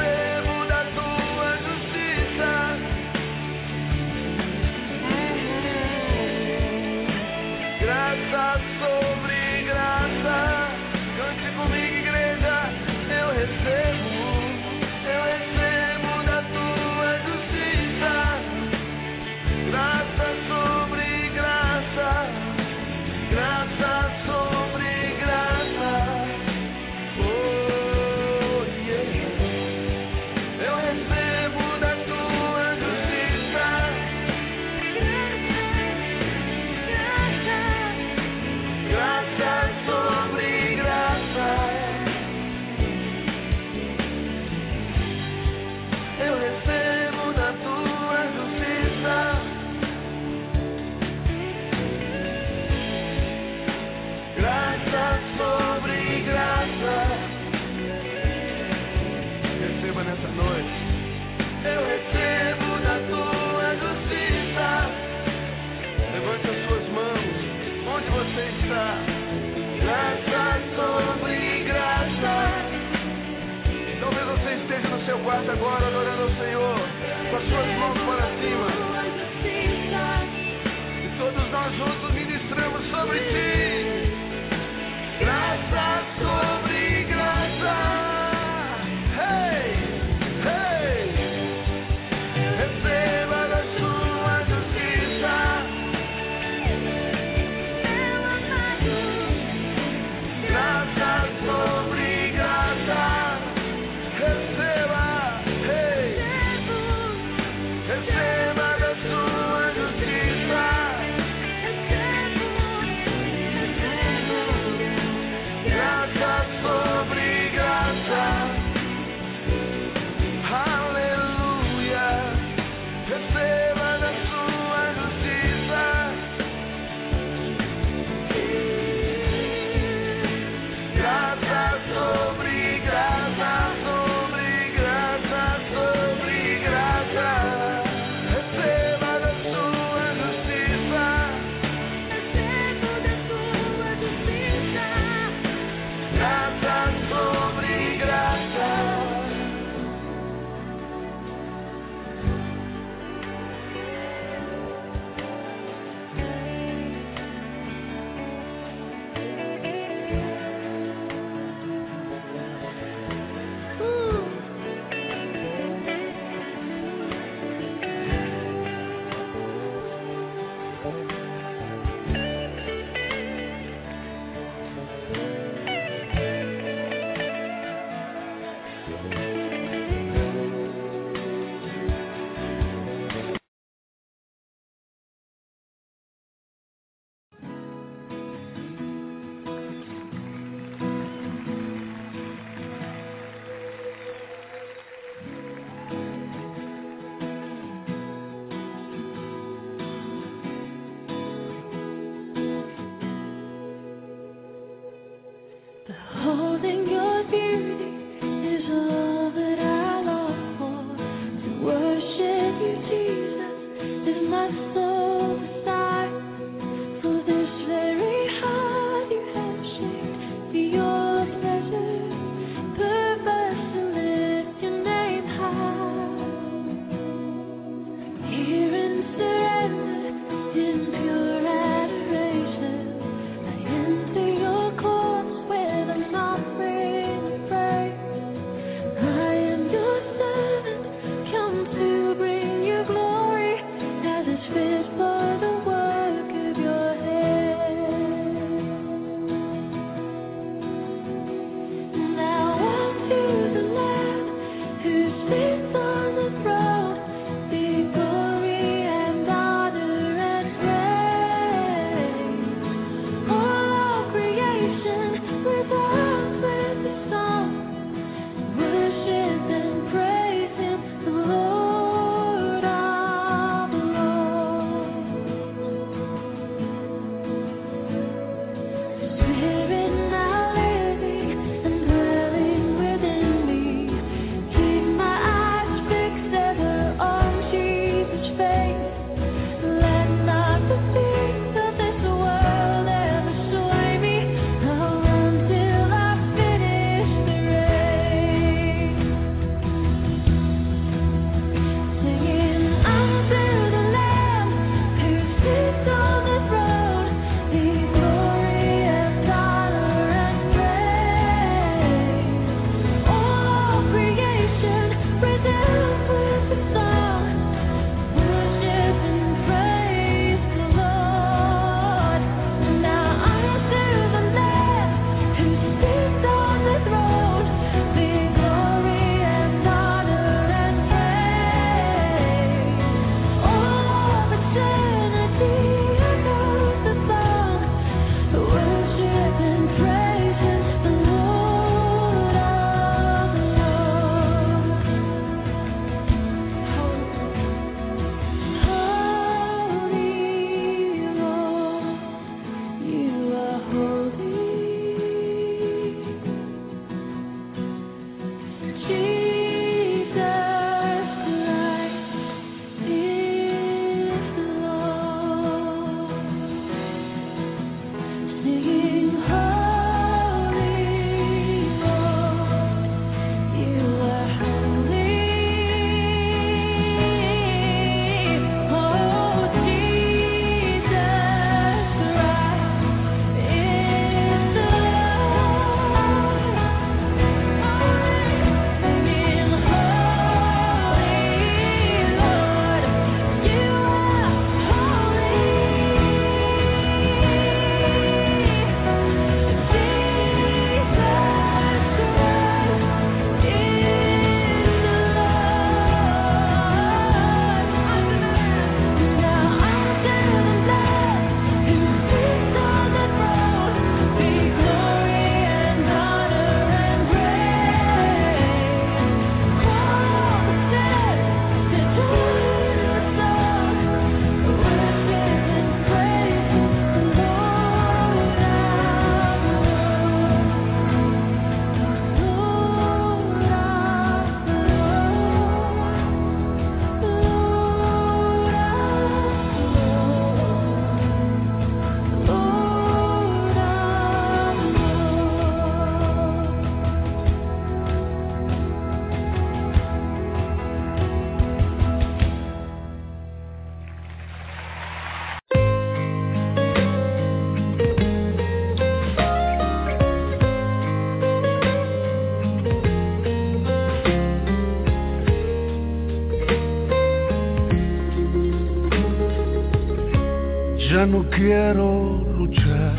Ya no quiero luchar,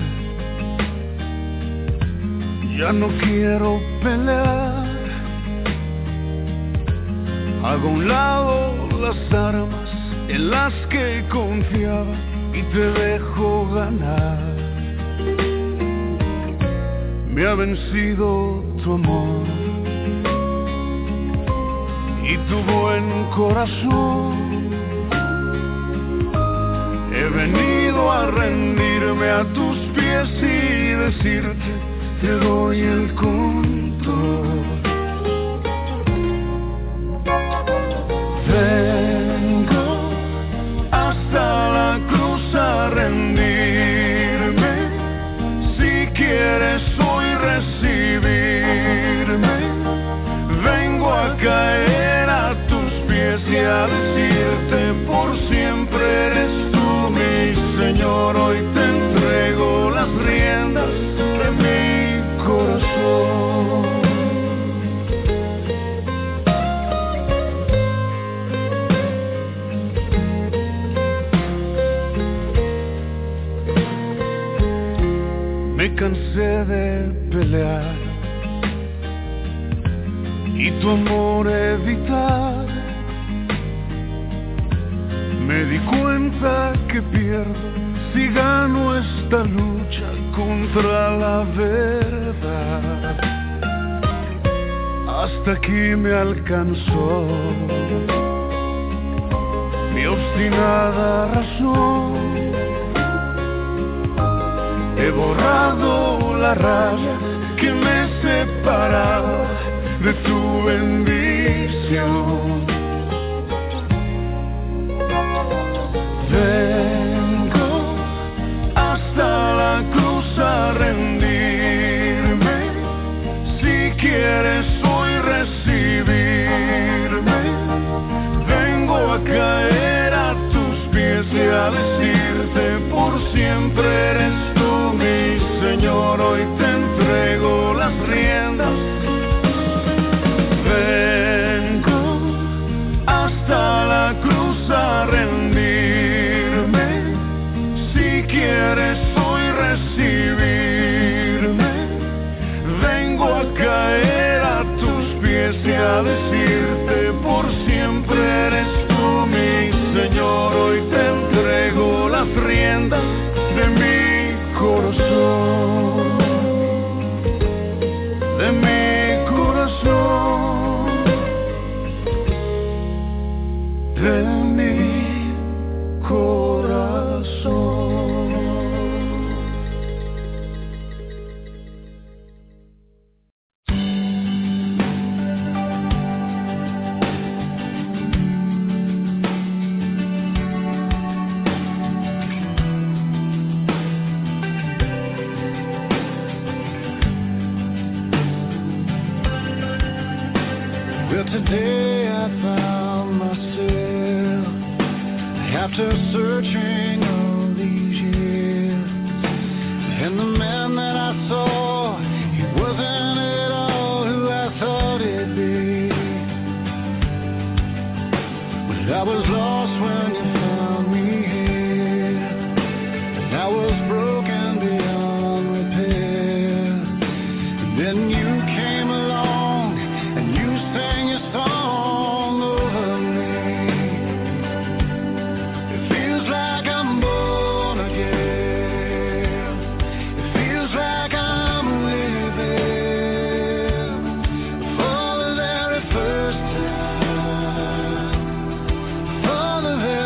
ya no quiero pelear. Hago a un lado las armas en las que confiaba y te dejo ganar. Me ha vencido tu amor y tu buen corazón. He venido a rendirme a tus pies y decirte, te doy el control. Vengo hasta la cruz a rendirme. Si quieres hoy recibirme, vengo a caer a tus pies y a decirte, por siempre eres tú mi Señor. Hoy te entrego las riendas de mi corazón. Me cansé de pelear y tu amor evitar. Me di cuenta que pierdo si gano esta lucha contra la verdad. Hasta aquí me alcanzó mi obstinada razón. He borrado la raya que me separaba de tu bendición. Vengo hasta la cruz a rendirme. Si quieres hoy recibirme, vengo a caer a tus pies y a decirte, por siempre eres tú mi Señor. Hoy te entrego las riendas. Vengo hasta la cruz a rendirme. Si quieres hoy recibirme, vengo a caer a tus pies y a decirte, por siempre eres tú mi Señor. Hoy te entrego las riendas de mi corazón, de mi corazón, de mi corazón. Well, today I found myself after searching all these years, and the man that I saw, he wasn't at all who I thought he'd be. But I was lost when you found me here, and I was broken beyond repair. And then you came along and you sang your song over me. It feels like I'm born again. It feels like I'm living for the very first time. For the very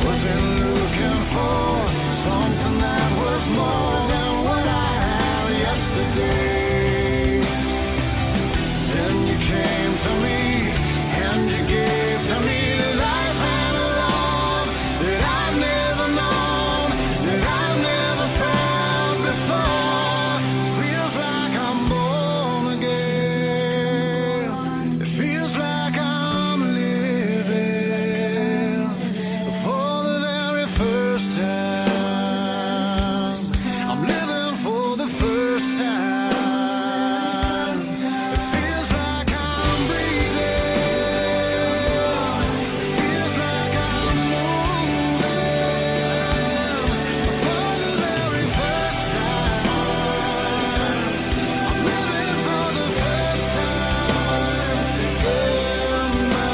Wasn't looking for something that was more than what I had yesterday. Then you came to me and you gave to me life and love that I've never known, that I've never felt before. Feels like I'm born again. It feels like I'm living for the very first time. I'm living for the first time. It feels like I'm breathing. It feels like I'm moving for the very first time. I'm living for the first time in my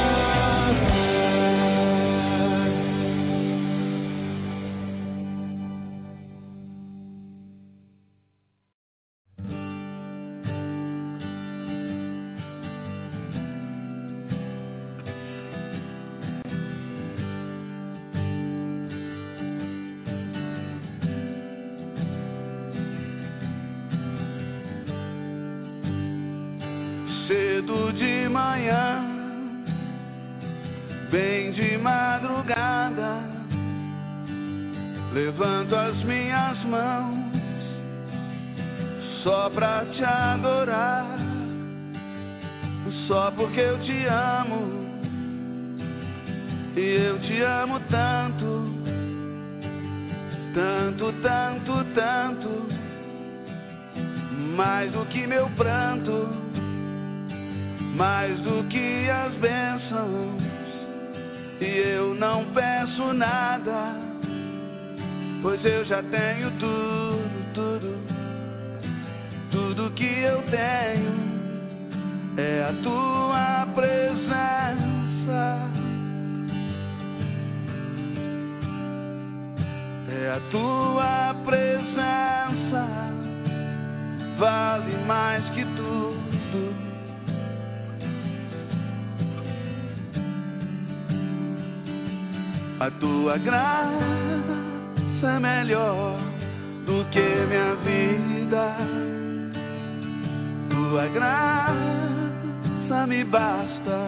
Cedo de manhã, bem de madrugada, levanto as minhas mãos só pra te adorar, só porque eu te amo e eu te amo tanto, tanto, tanto, tanto, mais do que meu pranto, mais do que as bênçãos, e eu não peço nada, pois eu já tenho tudo, tudo, tudo que eu tenho é a tua presença, é a tua presença, vale mais que tudo. A tua graça é melhor do que minha vida. Tua graça me basta.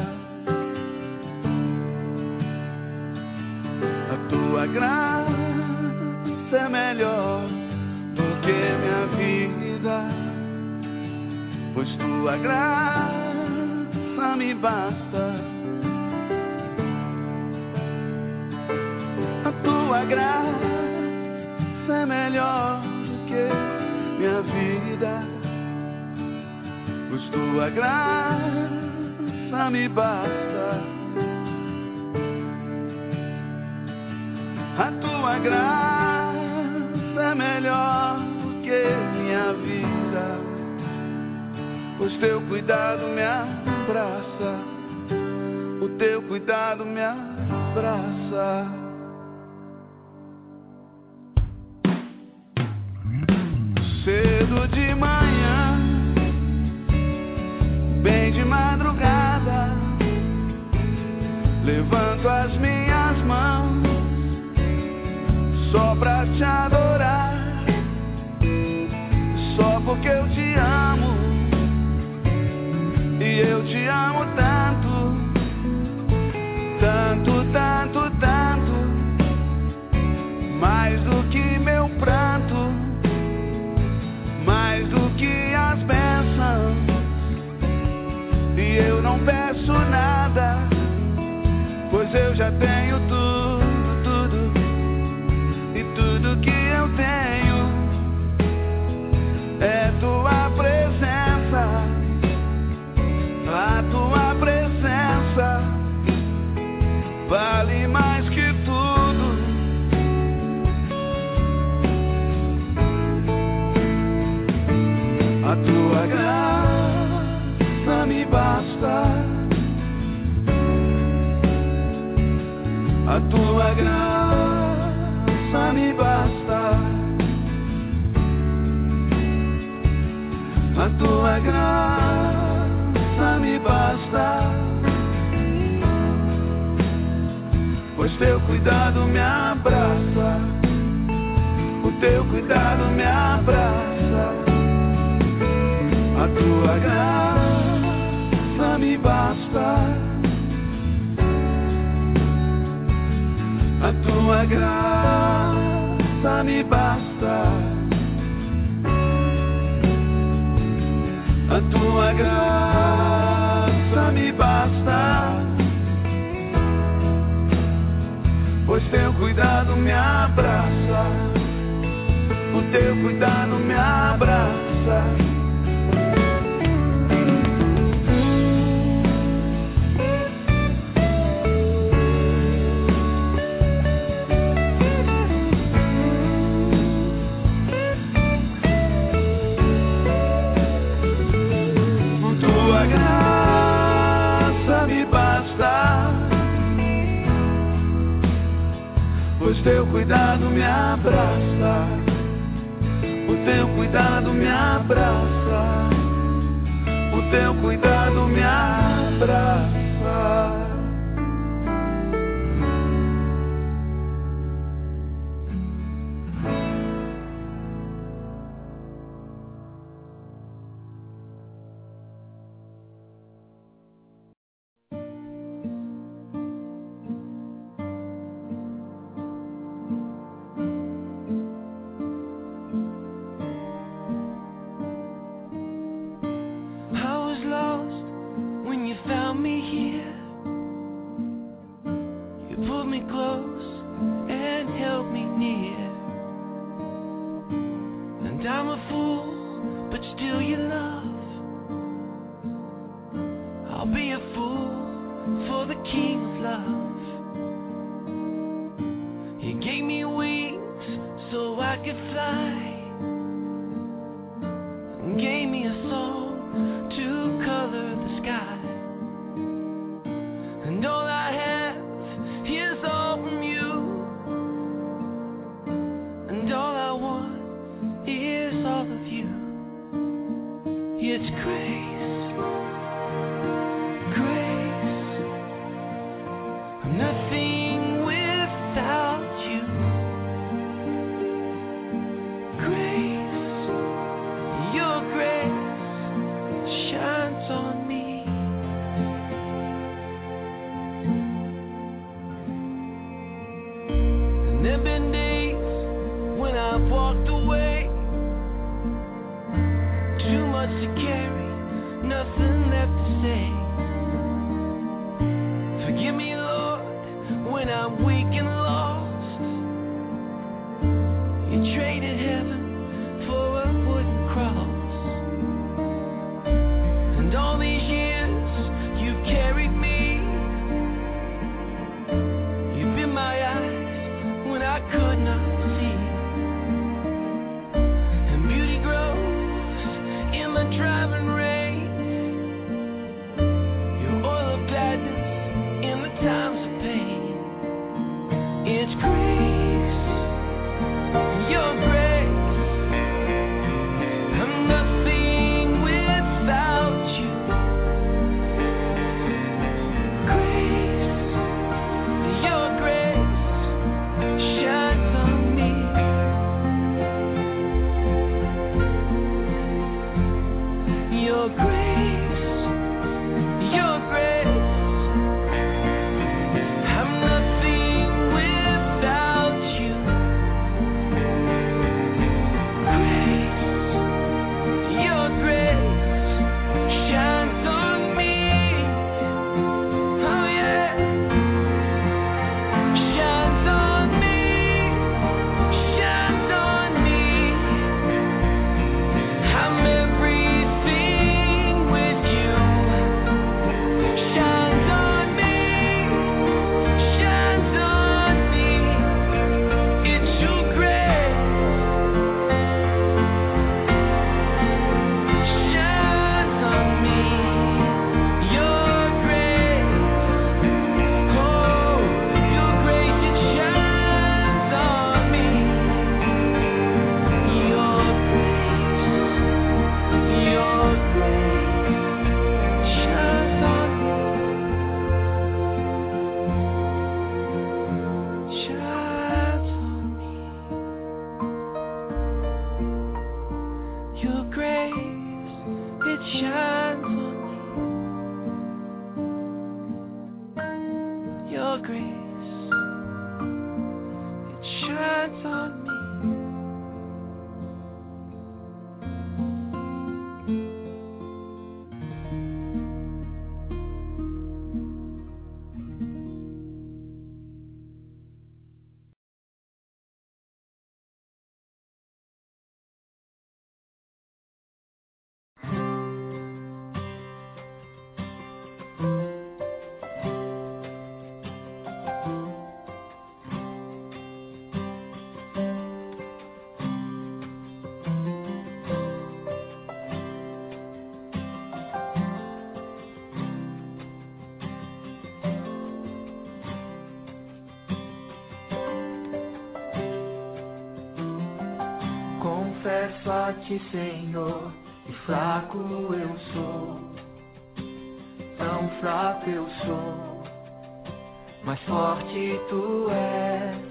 A tua graça é melhor do que minha vida, pois tua graça me basta. A tua graça é melhor do que minha vida, pois tua graça me basta. A tua graça é melhor do que minha vida, pois teu cuidado me abraça, o teu cuidado me abraça. Cedo de manhã, bem de madrugada, levanto as minhas mãos só pra te adorar, só porque eu te amo e eu te amo tanto, tanto, tanto, tanto, mais do que meu pranto, mais do que as bênçãos, e eu não peço nada, pois eu já tenho tudo, tudo, e tudo que eu tenho é tua presença, a tua presença vale mais que tudo. A tua graça me basta, a tua graça me basta, a tua graça me basta, pois teu cuidado cuidado me abraça, o teu cuidado me abraça, a tua graça me basta, a tua graça me basta, a tua graça me basta, pois teu cuidado me abraça, o teu cuidado me abraça. Tua graça me basta, pois teu cuidado me abraça, o teu cuidado me abraça, o teu cuidado me abraça.
hands on me.
Confesso a ti, Senhor, que fraco eu sou, tão fraco eu sou, mas forte tu és.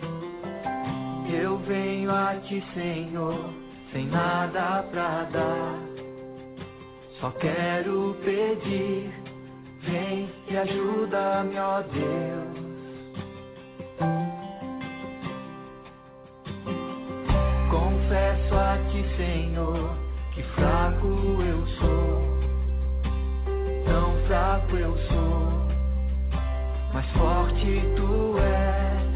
Eu venho a ti, Senhor, sem nada pra dar, só quero pedir, vem e ajuda-me, ó Deus. Confesso a ti, Senhor, que fraco eu sou, tão fraco eu sou, mas forte tu és.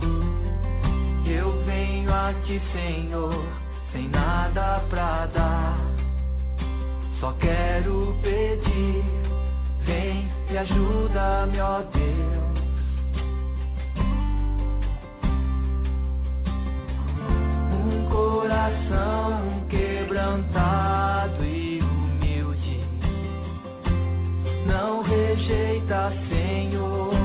Eu venho a ti, Senhor, sem nada pra dar, só quero pedir, vem e ajuda-me, ó Deus. Coração quebrantado e humilde, não rejeita, Senhor.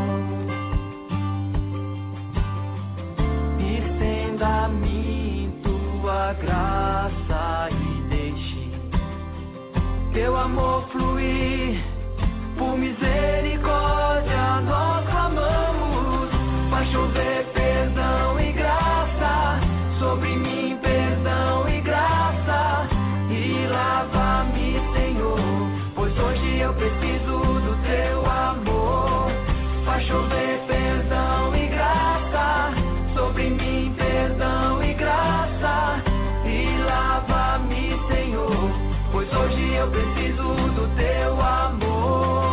Estenda a mim tua graça e deixe teu amor fluir. Por misericórdia nós clamamos, vai chover perdão e graça sobre mim, perdão e graça, e lava-me, Senhor, pois hoje eu preciso do teu amor. Vai chover perdão e graça sobre mim, perdão e graça, e lava-me, Senhor, pois hoje eu preciso do teu amor.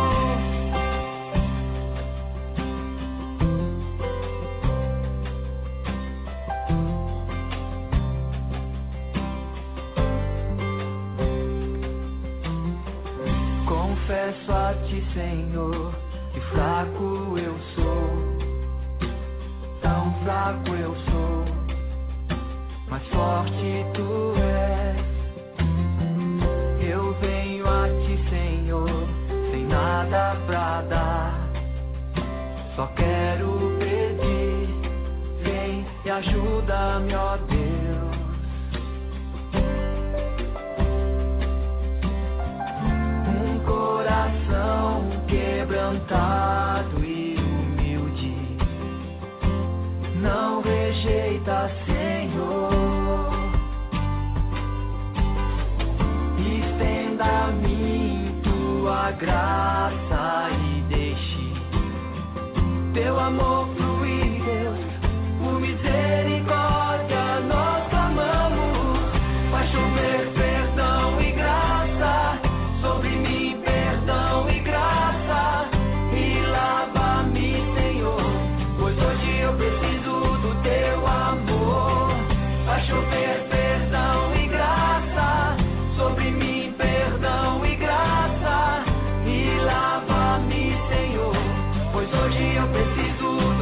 Confesso a ti, Senhor, que fraco eu sou, tão fraco eu sou, mas forte tu és. Eu venho a ti, Senhor, sem nada pra dar, só quero pedir, vem e ajuda-me, ó Deus. Coração quebrantado e humilde, não rejeita, Senhor. Estenda a mim tua graça e deixe teu amor fluir, Deus. Por misericórdia nós clamamos, vai chover perdão e graça sobre mim, perdão e graça, e lava-me, Senhor, pois hoje eu preciso do teu amor. Vai chover perdão e graça sobre mim, perdão e graça, e lava-me, Senhor, pois hoje eu preciso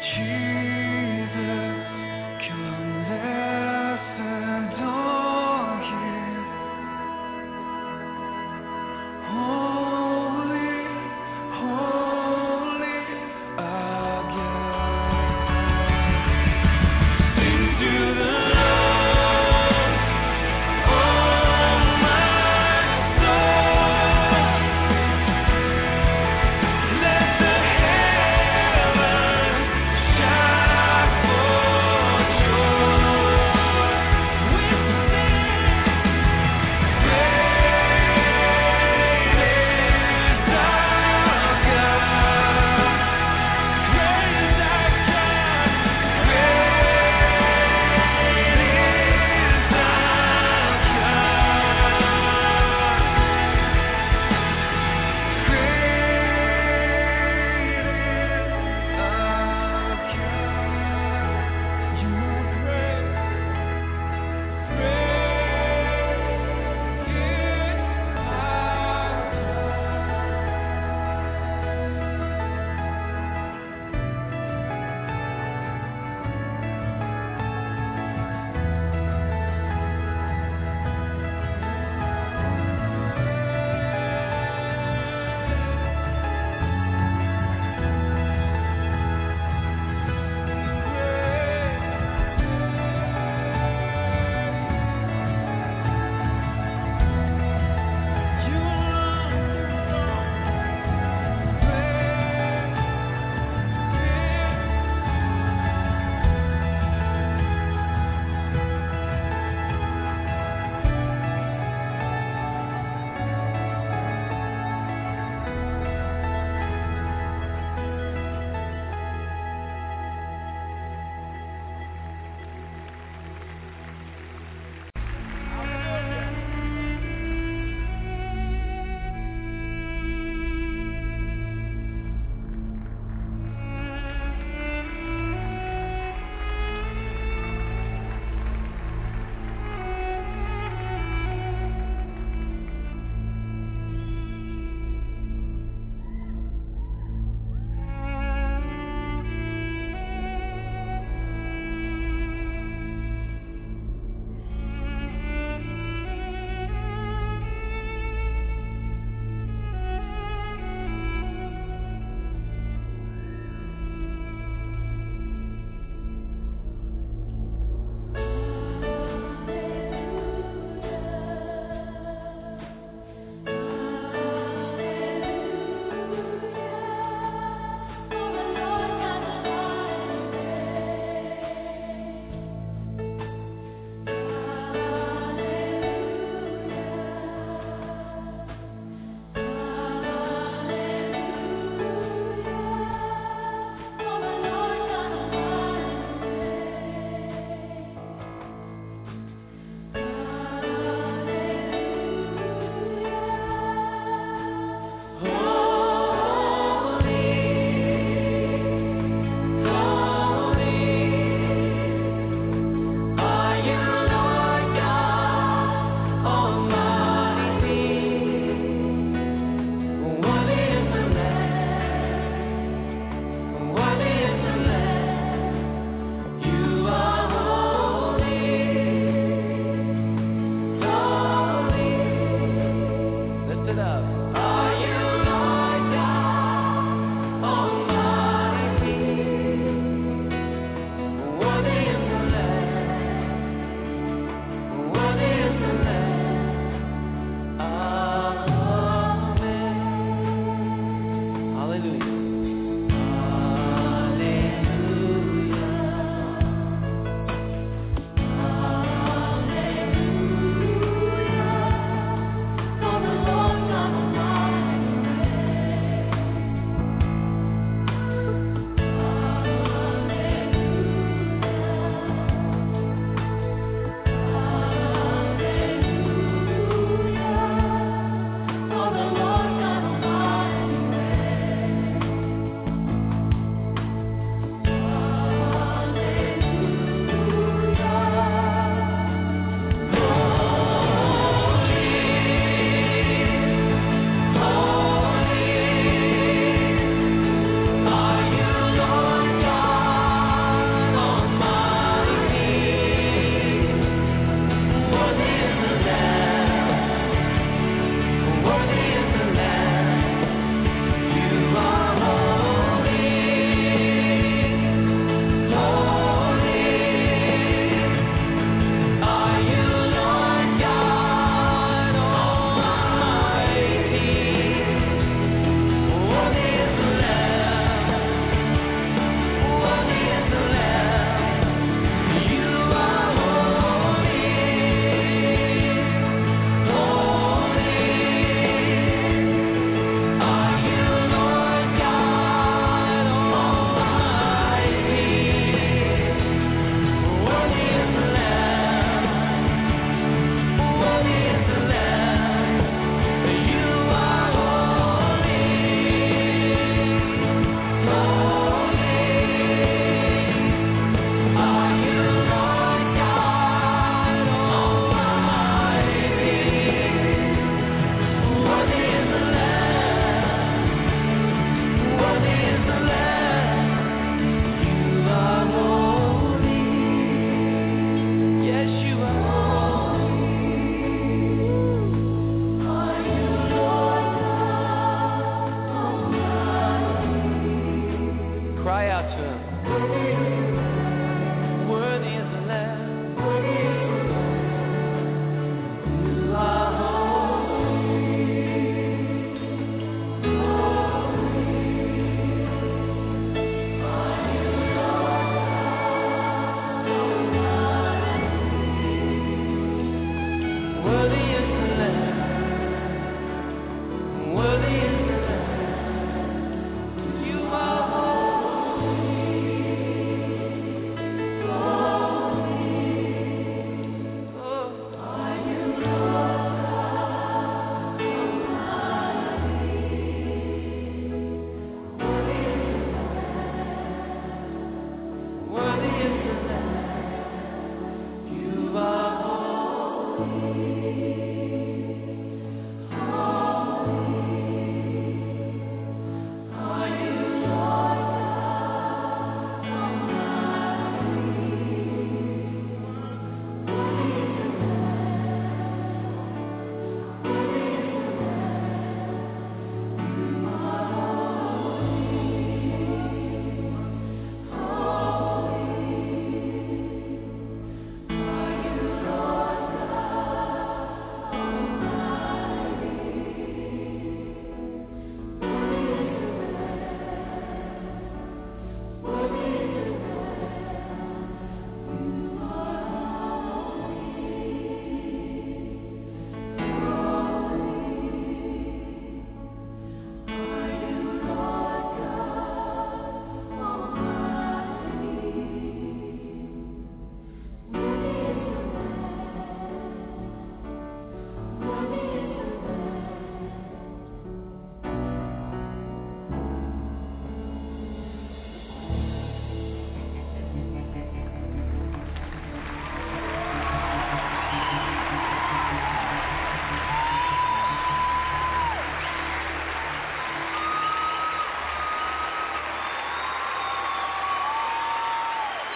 Let the heavens shine.
Cry out to him. Worthy is the Lamb. You are worthy is the Lamb. Worthy is the Lamb. You are worthy is